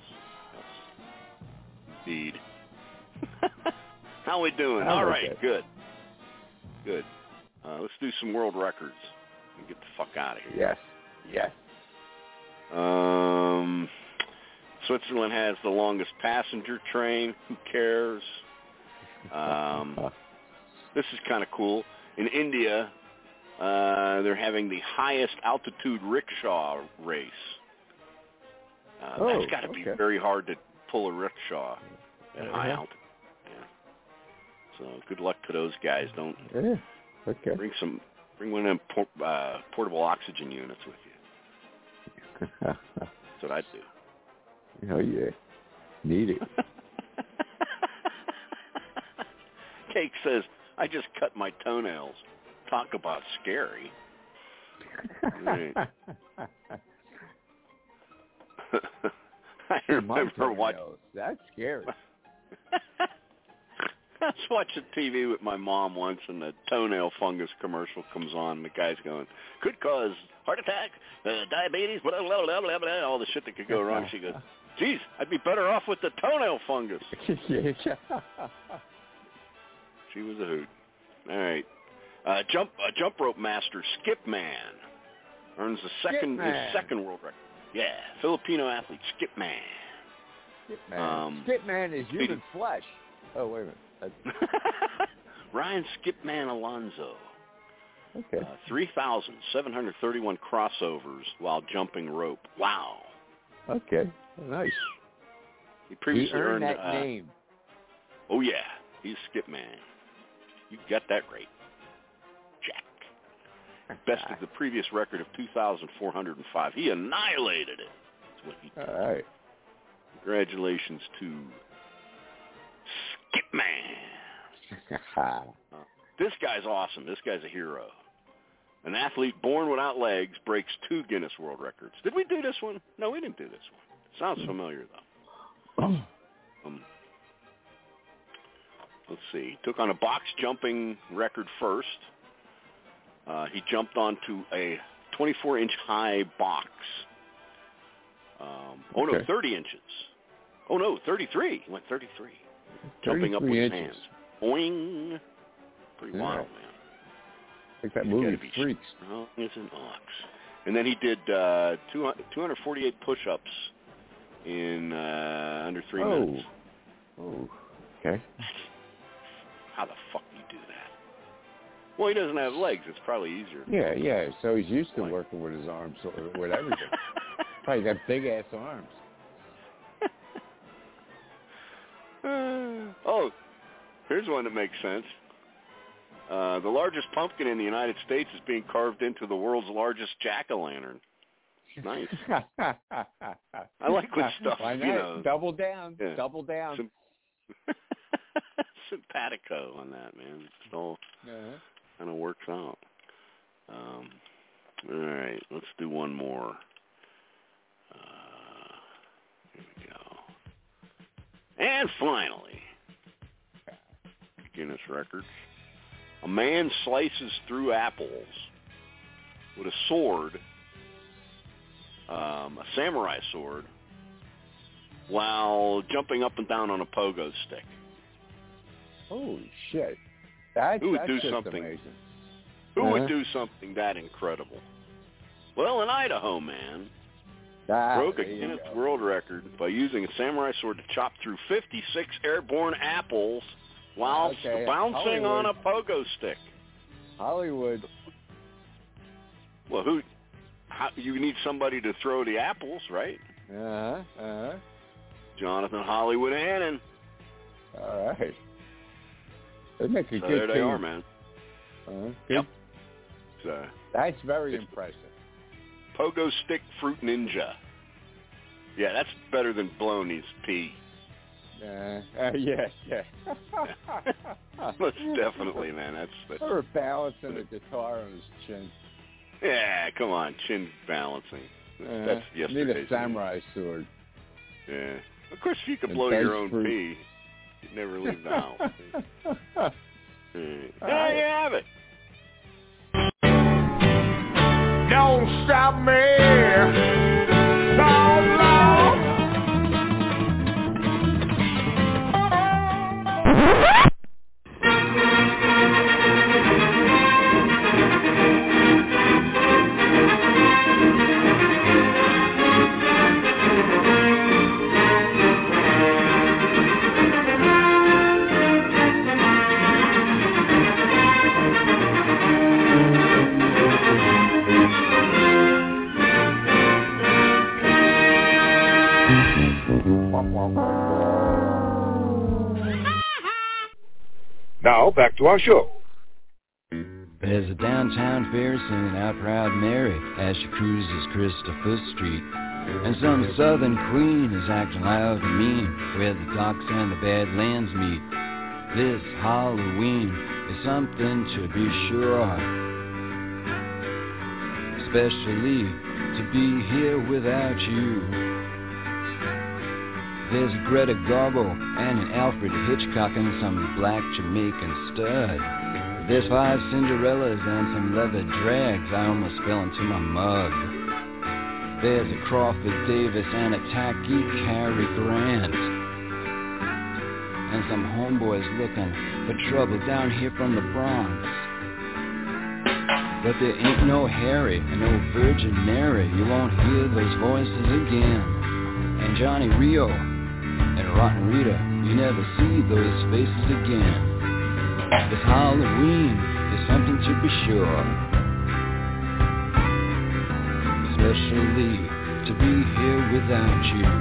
S6: Indeed. How we doing? All right, good. Good. Let's do some world records and get the fuck out of here.
S13: Yes.
S6: Switzerland has the longest passenger train. Who cares? This is kind of cool. In India, they're having the highest altitude rickshaw race. That's got to be very hard to pull a rickshaw at high altitude. Yeah. So good luck to those guys. Don't bring one of them portable oxygen units with you. That's what I'd do.
S13: Oh yeah, need it.
S6: Cake says, I just cut my toenails. Talk about scary. Right. I remember watching.
S13: That's scary.
S6: I was watching TV with my mom once, and the toenail fungus commercial comes on, and the guy's going, could cause heart attack, diabetes, blah, blah, blah, blah, blah, all the shit that could go wrong. She goes, geez, I'd be better off with the toenail fungus. She was a hoot. All right. Jump rope master Skip Man earns his second world record. Yeah, Filipino athlete Skip Man.
S13: Skip Man is human flesh. Oh, wait a minute.
S6: Ryan Skipman Alonso.
S13: Okay.
S6: 3,731 crossovers while jumping rope. Wow.
S13: Okay. Nice.
S6: He previously
S13: earned that name.
S6: Oh, yeah. He's Skipman. You got that right, Jack. Bested the previous record of 2,405. He annihilated it. That's what he did.
S13: All right.
S6: Congratulations to Skipman. This guy's awesome. This guy's a hero. An athlete born without legs breaks 2 Guinness World Records. Did we do this one? No, we didn't do this one. Sounds familiar, though. Let's see. Took on a box jumping record first. He jumped onto a 24-inch high box. 30 inches. 33. He went 33. Jumping up with his hands. Boing. Pretty wild, man.
S13: Like that movie Freaks.
S6: Strong as an ox. And then he did 248 push-ups in under 3 minutes.
S13: Oh, okay.
S6: How the fuck do you do that? Well, he doesn't have legs. It's probably easier.
S13: Yeah. So he's used to working with his arms, with everything. Probably got big-ass arms.
S6: Here's one that makes sense. The largest pumpkin in the United States is being carved into the world's largest jack-o'-lantern. Nice. I like when stuff,
S13: Double down. Yeah. Double down.
S6: Simpatico on that, man. It all kind of works out. All right, let's do one more. Here we go. And finally, Guinness records. A man slices through apples with a sword, a samurai sword, while jumping up and down on a pogo stick.
S13: Holy shit.
S6: Who would do something?
S13: Amazing.
S6: Who would do something that incredible? Well, an Idaho man broke a Guinness World Record by using a samurai sword to chop through 56 airborne apples while bouncing on a pogo stick.
S13: Hollywood.
S6: Well, you need somebody to throw the apples, right? Jonathan Hollywood Hannon.
S13: All right. They make a good
S6: there they
S13: team.
S6: are, man.
S13: Yep. That's very impressive.
S6: Pogo Stick Fruit Ninja. Yeah, that's better than Bloney's pee.
S13: Yeah.
S6: Most definitely, man. That's
S13: or balancing a guitar on his chin.
S6: Yeah, come on, chin balancing. That's yesterday's.
S13: Need a samurai sword.
S6: Yeah. Of course, if you could blow your own pee, you'd never leave the house. There you have it.
S3: got me. Lord, Lord. Now, back to our show.
S7: There's a downtown fair singing out Proud Mary as she cruises Christopher Street. And some southern queen is acting loud and mean where the docks and the badlands meet. This Halloween is something to be sure, especially to be here without you. There's a Greta Garbo and an Alfred Hitchcock and some black Jamaican stud. There's 5 Cinderellas and some leather drags. I almost fell into my mug. There's a Crawford Davis and a tacky Cary Grant. And some homeboys looking for trouble down here from the Bronx. But there ain't no Harry and no Virgin Mary. You won't hear those voices again. And Johnny Rio and Rotten Rita, you never see those faces again. This Halloween is something to be sure, especially to be here without you.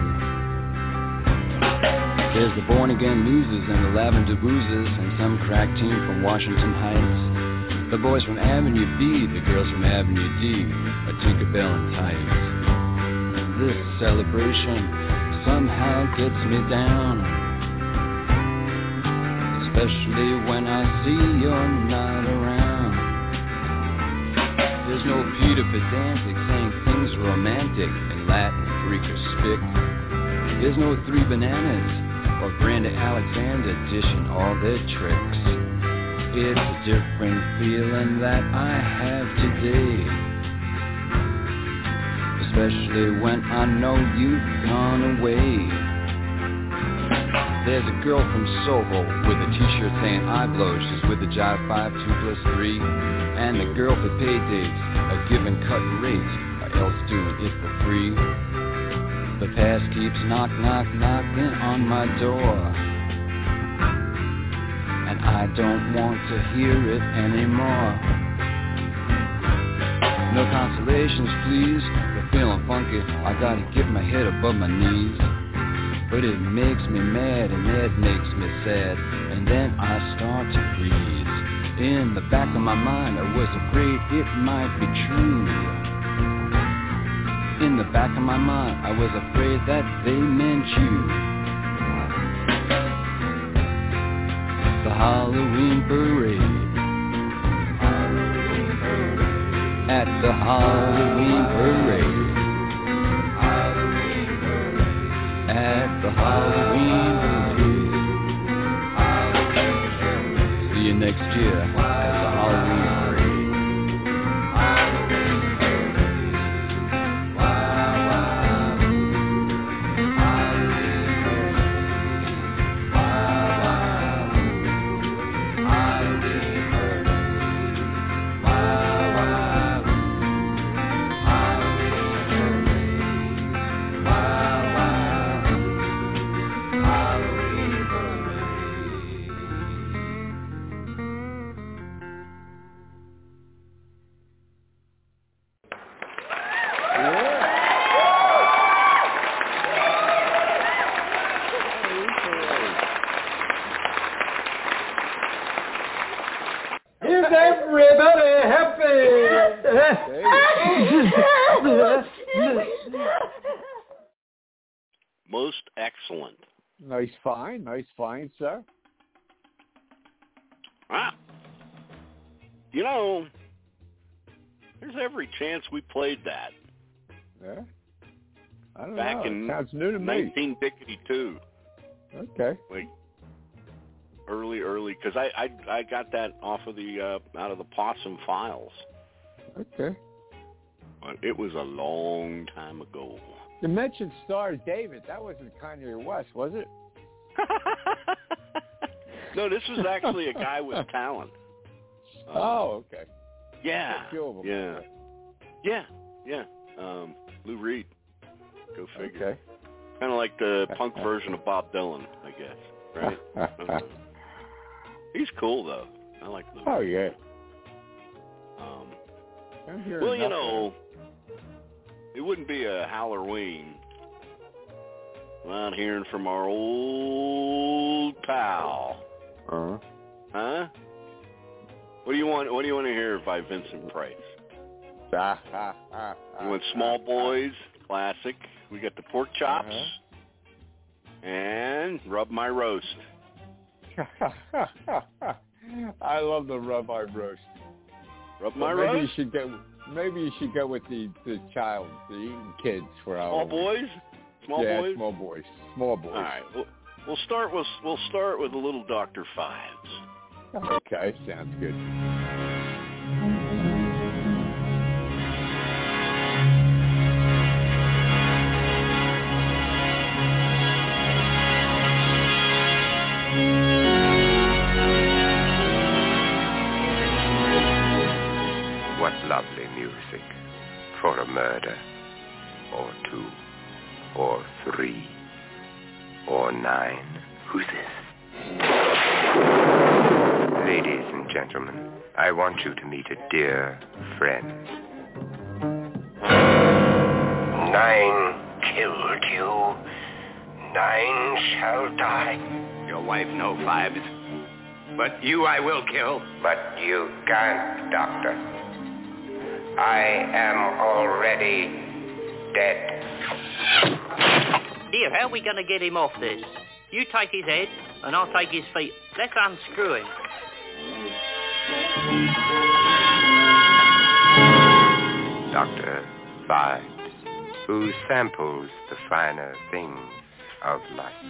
S7: There's the Born Again Losers and the Lavender Boozers and some crack team from Washington Heights. The boys from Avenue B, the girls from Avenue D, a Tinkerbell and tights. This celebration somehow gets me down, especially when I see you're not around. There's no Peter Pedantic saying things romantic in Latin, Greek, or Spic. There's no Three Bananas or Brenda Alexander dishing all their tricks. It's a different feeling that I have today, especially when I know you've gone away. There's a girl from Soho with a t-shirt saying I blow. She's with the Jive 5 2+3. And the girl for paydays are giving cut rates or else doing it for free. The past keeps knocking on my door, and I don't want to hear it anymore. No consolations, please. But feeling funky, I gotta get my head above my knees. But it makes me mad and that makes me sad, and then I start to freeze. In the back of my mind, I was afraid it might be true. In the back of my mind, I was afraid that they meant you. The Halloween parade. At the Halloween parade. At the Halloween parade. See you next year at the Halloween parade.
S6: Most excellent.
S13: Nice find, sir.
S6: Ah. You know, there's every chance we played that.
S13: Yeah. I don't
S6: Back
S13: know.
S6: in
S13: Sounds new to me.
S6: 1952.
S13: Okay.
S6: Like early, because I got that off of the out of the Possum Files.
S13: Okay.
S6: But it was a long time ago.
S13: You mentioned Star David. That wasn't Kanye West, was it?
S6: No, this was actually a guy with talent.
S13: Oh, okay.
S6: Yeah.
S13: A few of them.
S6: Yeah. Lou Reed. Go figure.
S13: Okay.
S6: Kind of like the punk version of Bob Dylan, I guess. Right? He's cool, though. I like Lou Reed.
S13: Oh, yeah.
S6: Well, you know, it wouldn't be a Halloween without hearing from our old pal. Huh? What do you want to hear by Vincent Price? You want Small Boys, classic. We got the pork chops and Rub My Roast.
S13: I love the Rub My Roast.
S6: Rub My Roast?
S13: Maybe you should go with the child, the kids for our
S6: Small Boys? Small Boys?
S13: Small Boys. Small Boys.
S6: All right. We'll start with a little Dr. Fives.
S13: Okay, sounds good.
S16: What lovely music for a murder, or 2, or 3, or 9. Who's this? Ladies and gentlemen, I want you to meet a dear friend. 9 killed you. 9 shall die.
S11: Your wife, no, Fives. But you I will kill.
S16: But you can't, Doctor. I am already dead.
S5: Dear, how are we going to get him off this? You take his head, and I'll take his feet. Let's unscrew him.
S16: Dr. Fives, who samples the finer things of life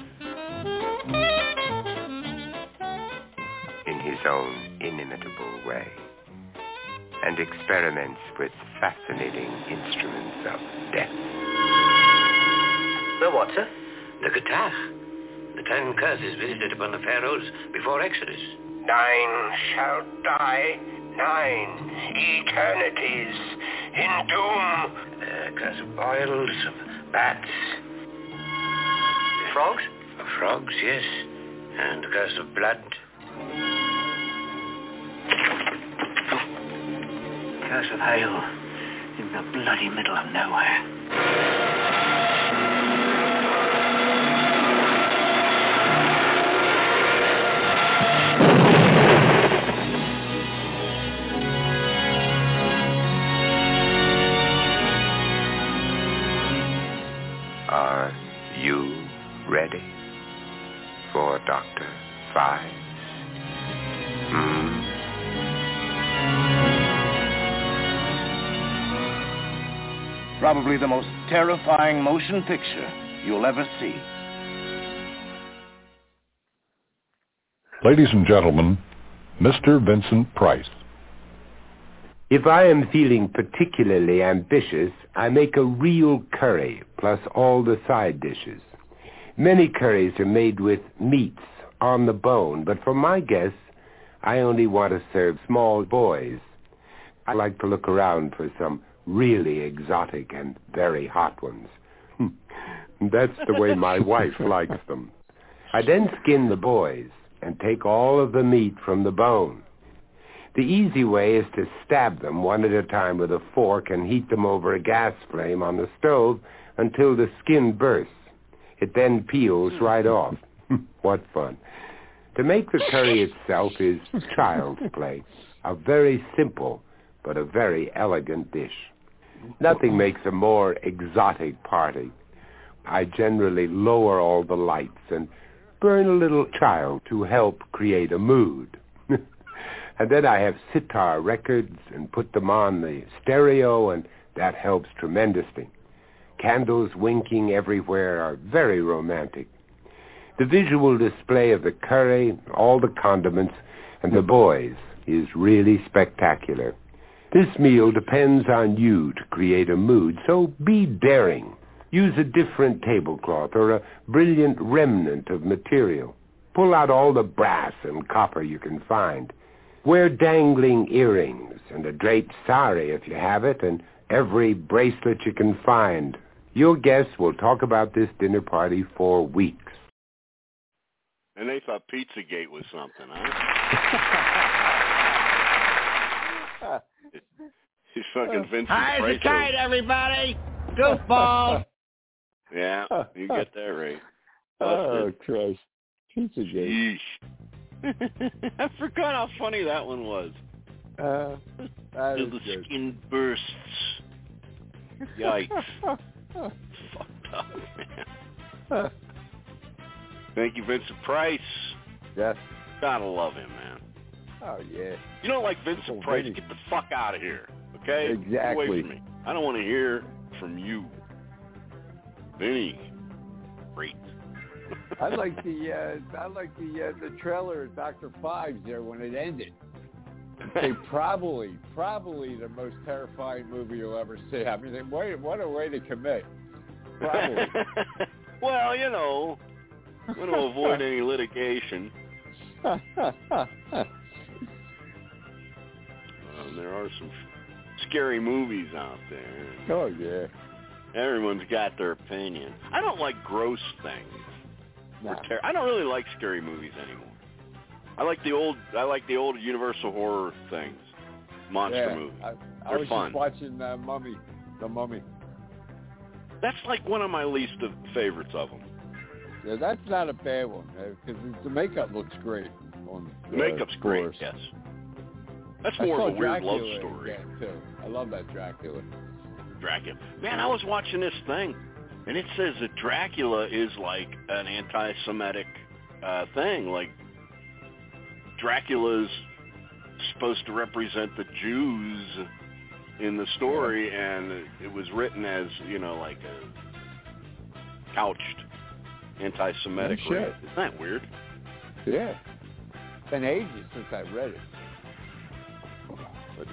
S16: in his own inimitable way, and experiments with fascinating instruments of death.
S9: The what, sir? The guitar. The 10 curses visited upon the pharaohs before Exodus.
S16: 9 shall die. 9 eternities in doom.
S9: The curse of boils, of bats.
S5: Frogs?
S9: Of frogs, yes. And the curse of blood. Curse of hail in the bloody middle of nowhere.
S16: Are you ready for Dr. Fives?
S11: Probably the most terrifying motion picture you'll ever see.
S10: Ladies and gentlemen, Mr. Vincent Price.
S16: If I am feeling particularly ambitious, I make a real curry plus all the side dishes. Many curries are made with meats on the bone, but for my guests, I only want to serve small boys. I like to look around for some really exotic and very hot ones. That's the way my wife likes them. I then skin the boys and take all of the meat from the bone. The easy way is to stab them one at a time with a fork and heat them over a gas flame on the stove until the skin bursts. It then peels right off. What fun. To make the curry itself is child's play. A very simple but a very elegant dish. Nothing makes a more exotic party. I generally lower all the lights and burn a little child to help create a mood. And then I have sitar records and put them on the stereo, and that helps tremendously. Candles winking everywhere are very romantic. The visual display of the curry, all the condiments, and the boys is really spectacular. This meal depends on you to create a mood, so be daring. Use a different tablecloth or a brilliant remnant of material. Pull out all the brass and copper you can find. Wear dangling earrings and a draped sari if you have it, and every bracelet you can find. Your guests will talk about this dinner party for weeks.
S6: And they thought Pizzagate was something, huh? He's fucking Vincent
S8: How's
S6: Price.
S8: the kite, everybody? Goofball.
S6: Yeah, you get that right.
S13: Oh, Christ. Pizzagate.
S6: I forgot how funny that one was.
S13: That
S6: Till
S13: is
S6: the
S13: good.
S6: skin bursts. Yikes. Fucked up, man. Thank you, Vincent Price.
S13: Yes.
S6: Gotta love him, man.
S13: Oh, yeah.
S6: You don't like Vincent Price,
S13: Vinny.
S6: get the fuck out of here, okay?
S13: Exactly.
S6: Get away from me. I don't want to hear from you. Vinny. Great.
S13: I like the trailer of Dr. Fives there when it ended. They probably the most terrifying movie you'll ever see. I mean, what a way to commit. Probably.
S6: Well, you know, want to avoid any litigation. There are some scary movies out there.
S13: Oh, yeah.
S6: Everyone's got their opinion. I don't like gross things.
S13: No.
S6: I don't really like scary movies anymore. I like the old Universal horror things, monster movies.
S13: I
S6: They're
S13: was
S6: fun.
S13: just watching The Mummy.
S6: That's like one of my least favorites of them.
S13: Yeah, that's not a bad one because the makeup looks great.
S6: The makeup's great.
S13: course.
S6: Yes. That's
S13: I
S6: more
S13: saw
S6: of a weird
S13: Dracula
S6: love story.
S13: again, too. I love that Dracula.
S6: Man, I was watching this thing, and it says that Dracula is like an anti-Semitic thing. Like, Dracula's supposed to represent the Jews in the story, and it was written as, you know, like a couched anti-Semitic.
S13: No shit.
S6: rant. Isn't that weird?
S13: Yeah. It's been ages since I read it.
S6: But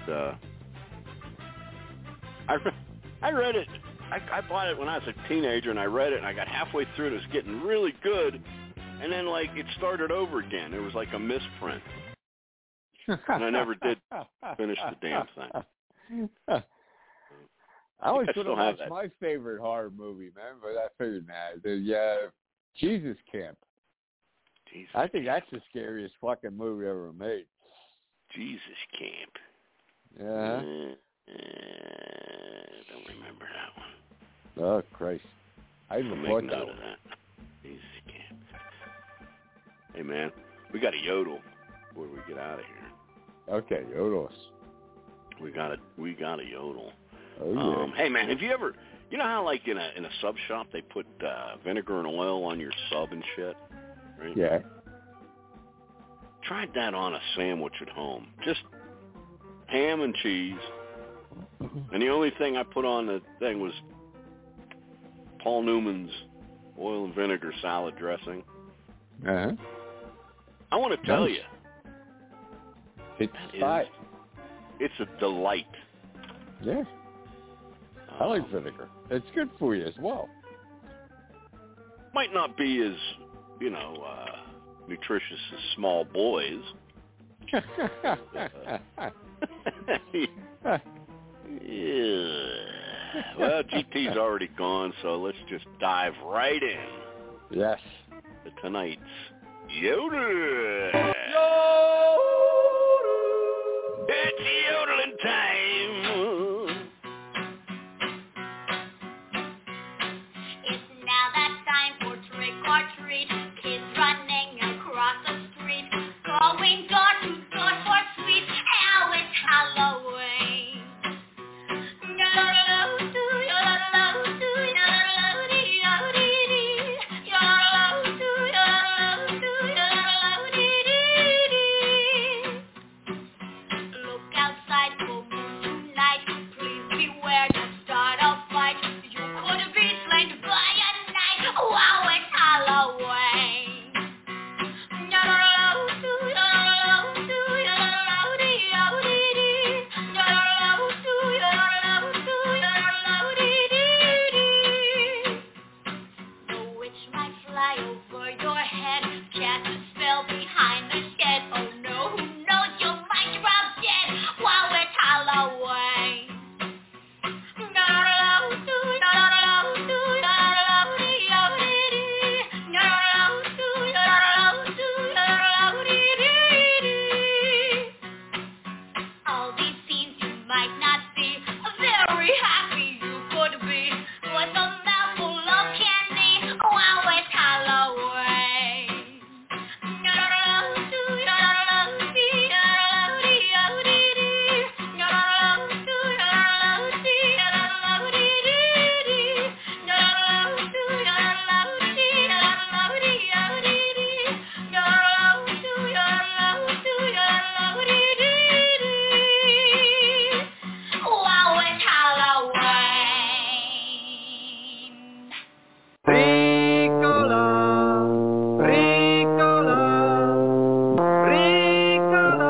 S6: I read it. I bought it when I was a teenager, and I read it, and I got halfway through it. It was getting really good, and then, like, it started over again. It was like a misprint. And I never did finish the damn thing.
S13: I always
S6: I
S13: thought
S6: still have
S13: that's
S6: that.
S13: my favorite horror movie, man, but I figured the Jesus Camp. I think that's the scariest fucking movie ever made.
S6: Jesus Camp.
S13: Yeah.
S6: Don't remember that one.
S13: Oh, Christ. I even
S6: I'll
S13: bought
S6: make
S13: that
S6: note
S13: one.
S6: of that. Jesus Camp. Hey, man, we got a yodel before we get out of here.
S13: Okay, yodels.
S6: We got a yodel.
S13: Oh, yeah.
S6: Hey, man, have you ever, you know how, like, in a sub shop they put vinegar and oil on your sub and shit? Right?
S13: Yeah.
S6: Tried that on a sandwich at home. Just ham and cheese. And the only thing I put on the thing was Paul Newman's oil and vinegar salad dressing.
S13: Uh-huh.
S6: I want to tell you,
S13: It's fine.
S6: it's a delight.
S13: Yeah. I like vinegar. It's good for you as well.
S6: Might not be as, you know, nutritious as small boys. Yeah. Well, GT's already gone, so let's just dive right in.
S13: Yes.
S6: To tonight's Yodel. It's yodeling time.
S2: It's now that time for trick or treat. Kids running across the street, going door to door for sweets. Now it's Halloween. Look outside for Wow, it's Halloween.
S17: Ricola, Ricola, Ricola.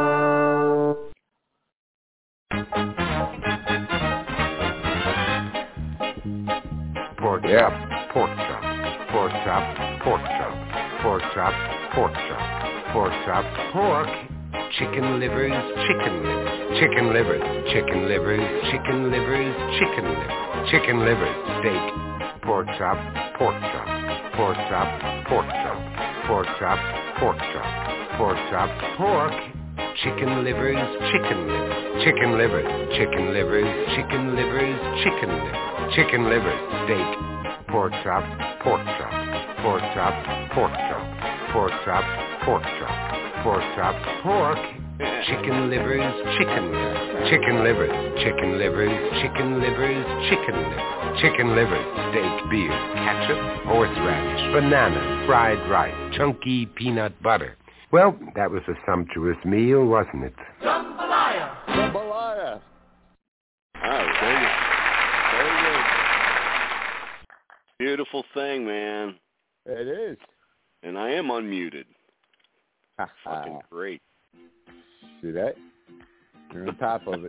S16: Pork chop, pork chop, pork chop, pork chop, pork chop, pork chop, pork chop, pork. Chicken livers, chicken livers, chicken livers, chicken livers, chicken livers, chicken livers, chicken livers, steak, pork chop, pork chop, pork chop, pork chop, pork chop, pork chop, pork chop, pork. Chicken livers, chicken livers, chicken livers, chicken livers, chicken livers, chicken livers, chicken livers, steak, pork chop, pork chop, pork chop, pork chop, pork chop, pork chop, pork chop, pork. Chicken livers, chicken livers, chicken livers, chicken livers, chicken livers, chicken livers, chicken livers, steak, beer, ketchup, horseradish, banana, fried rice, chunky peanut butter. Well, that was a sumptuous meal, wasn't it?
S17: Jambalaya.
S13: Jambalaya.
S6: Oh, very good. Beautiful thing, man.
S13: It is.
S6: And I am unmuted. Fucking great.
S13: See that? You're on top of it.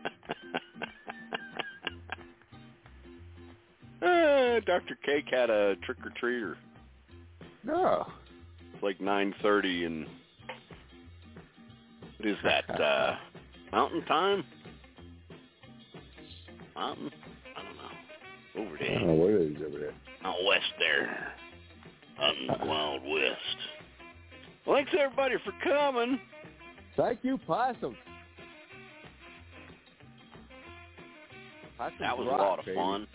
S6: Dr. Cake had a trick-or-treater.
S13: No.
S6: It's like 9:30 and what is that? Mountain time? Mountain? I don't know. Over there.
S13: I don't know what it is over there.
S6: Out west there. Out in the Wild West. Well, thanks everybody for coming.
S13: Thank you, Possum.
S6: That was a lot of fun.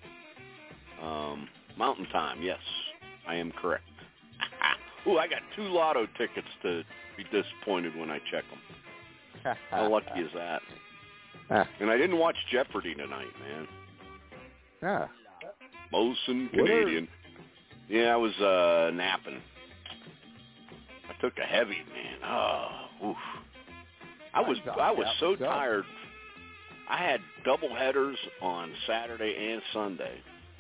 S6: Mountain time, yes. I am correct. Ooh, I got 2 lotto tickets to be disappointed when I check them. How lucky is that? And I didn't watch Jeopardy tonight, man.
S13: Yeah.
S6: Mosin Canadian. Yeah, I was napping. I took a heavy, man. Oh, oof. I was so tired. I had double headers on Saturday and Sunday.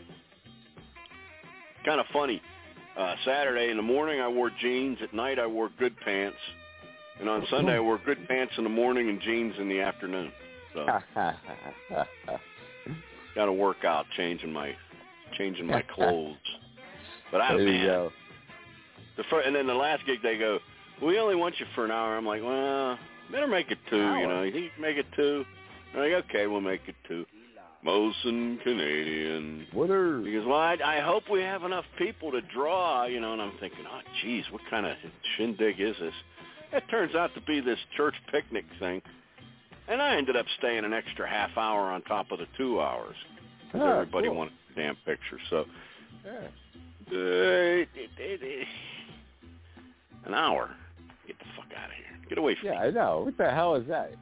S6: Kind of funny. Saturday in the morning I wore jeans. At night I wore good pants. And on Sunday I wore good pants in the morning and jeans in the afternoon. So got to work out changing my clothes. But I man. And then the last gig they go, we only want you for an hour. I'm like, well, better make it 2. You know, you think you can make it 2? I'm like, okay, we'll make it 2. Mosin Canadian. Because, well, I hope we have enough people to draw, you know, and I'm thinking, oh, geez, what kind of shindig is this? It turns out to be this church picnic thing. And I ended up staying an extra half hour on top of the 2 hours. Because everybody wanted a damn picture. So, an hour. Get the fuck out of here. Get away from me.
S13: Yeah, I know. What the hell is that?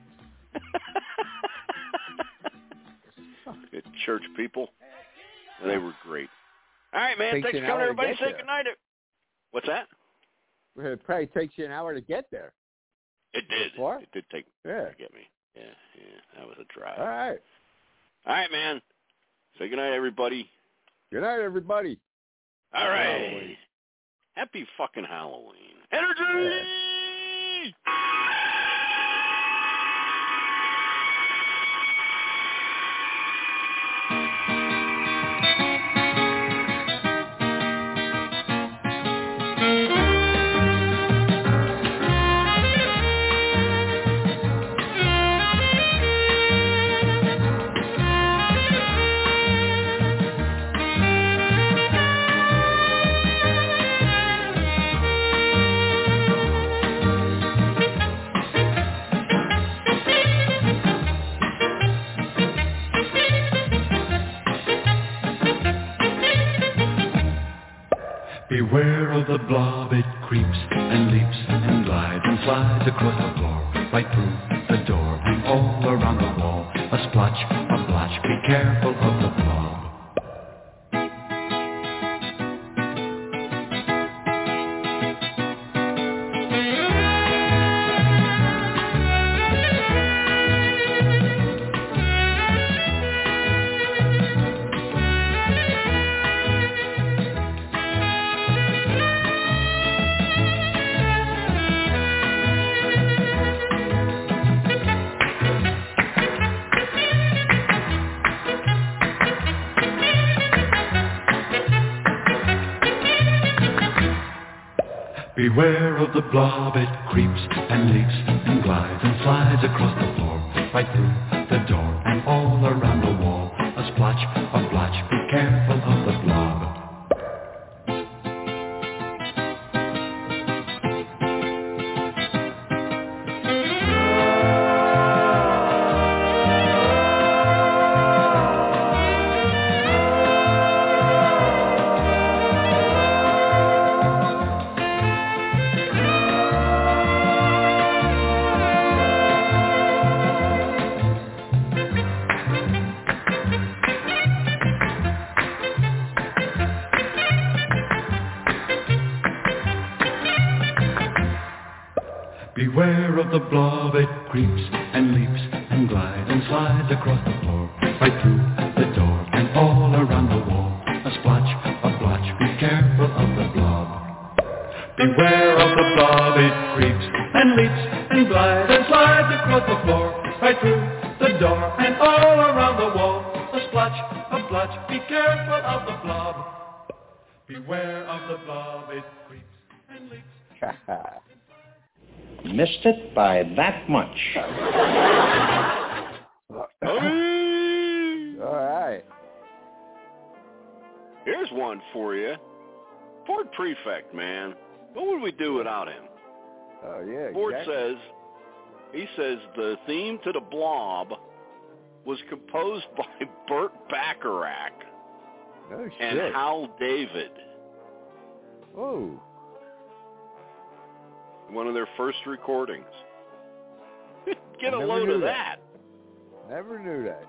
S6: Church people. They were great. All right, man. Thanks for coming, everybody. Say goodnight. What's that?
S13: It probably takes you an hour to get there.
S6: It did.
S13: What?
S6: It did take to get me. Yeah. That was a drive.
S13: All right,
S6: man. Say goodnight, everybody.
S13: Good night, everybody.
S6: All right. Halloween. Happy fucking Halloween. Energy! Yeah.
S22: Beware of the blob, it creeps and leaps and glides and slides across the floor, right through the door and all around the wall. A splotch, a blotch, be careful of the blob.
S12: Beware of the blob, it creeps and leaps and glides and slides across the floor, right through the door and all around the wall. A splotch, a blotch, be careful of the blob. Beware of the blob, it creeps and leaps and glides and slides across the floor, right through the door and all around the wall. A splotch, a blotch, be careful of the blob. Beware of the blob, it creeps and leaps and glides and slides across the floor, right through the door and all around the wall. A splotch, a blotch, be careful of the blob. Beware of the blob, it creeps and leaps.
S18: Missed it by that much.
S13: All right.
S6: Here's one for you. Ford Prefect, man. What would we do without him?
S13: Oh, yeah.
S6: Ford
S13: exactly.
S6: says the theme to the Blob was composed by Burt Bacharach and Hal David.
S13: Oh.
S6: One of their first recordings. Get a load of that.
S13: Never knew that.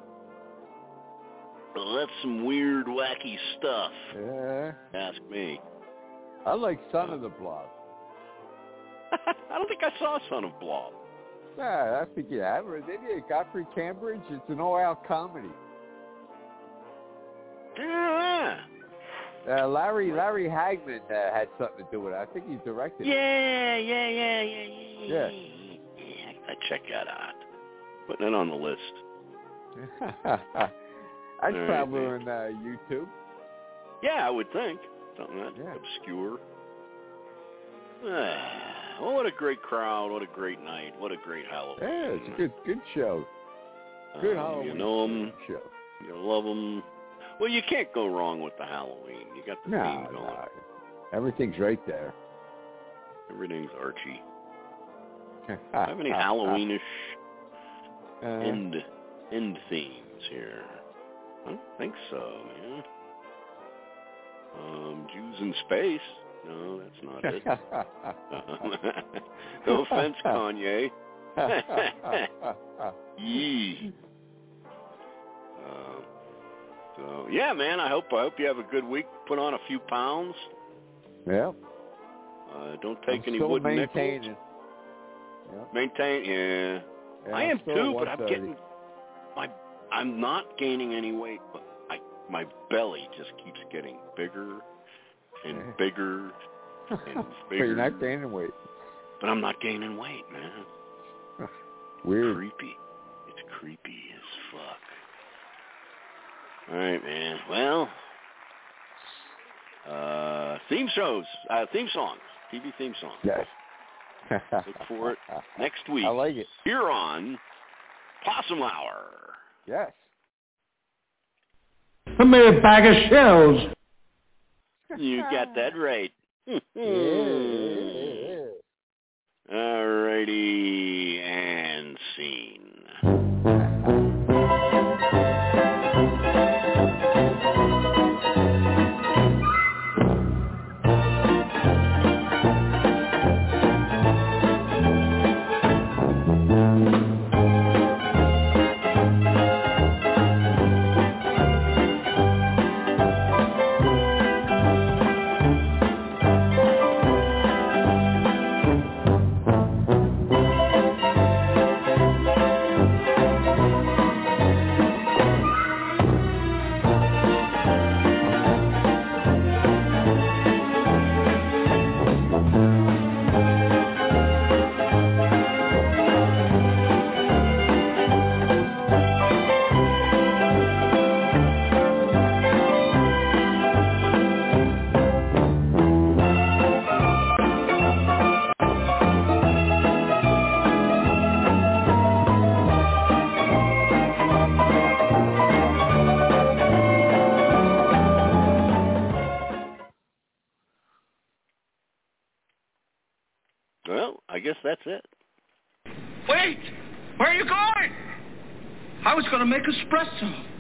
S6: Well, that's some weird, wacky stuff.
S13: Yeah.
S6: Ask me.
S13: I like Son of the Blob.
S6: I don't think I saw Son of Blob.
S13: Yeah, I think you have. Did you? Godfrey Cambridge? It's an all-out comedy.
S6: Yeah.
S13: Larry Hagman had something to do with it. I think he directed it.
S6: Yeah. I check that out. Putting it on the list.
S13: That's probably on YouTube.
S6: Yeah, I would think. Something that obscure. Well, what a great crowd. What a great night. What a great Halloween.
S13: Yeah, it's a good show. Good Halloween
S6: you know them.
S13: show.
S6: You love them. Well, you can't go wrong with the Halloween. You got the theme going.
S13: No. Everything's right there.
S6: Everything's Archie. Have any Halloweenish end themes here? I don't think so, man. Jews in space. No, that's not it. No offense, Kanye. Yee. So yeah, man. I hope you have a good week. Put on a few pounds.
S13: Yeah.
S6: Don't take
S13: I'm
S6: any
S13: still
S6: wooden
S13: maintaining.
S6: nickels.
S13: Yep.
S6: Maintain, yeah. I am too, but I'm not gaining any weight, but my belly just keeps getting bigger and bigger and bigger.
S13: But you're not gaining weight.
S6: But I'm not gaining weight, man.
S13: Weird.
S6: Creepy. It's creepy as fuck. All right, man. Well, theme songs, TV theme songs.
S13: Yes.
S6: Look for it next week.
S13: I like it.
S6: Here on Possum Hour.
S13: Yes.
S18: Give me a bag of shells.
S6: You got that right. All righty, and scene. Well, I guess that's it.
S4: Wait! Where are you going? I was going to make espresso.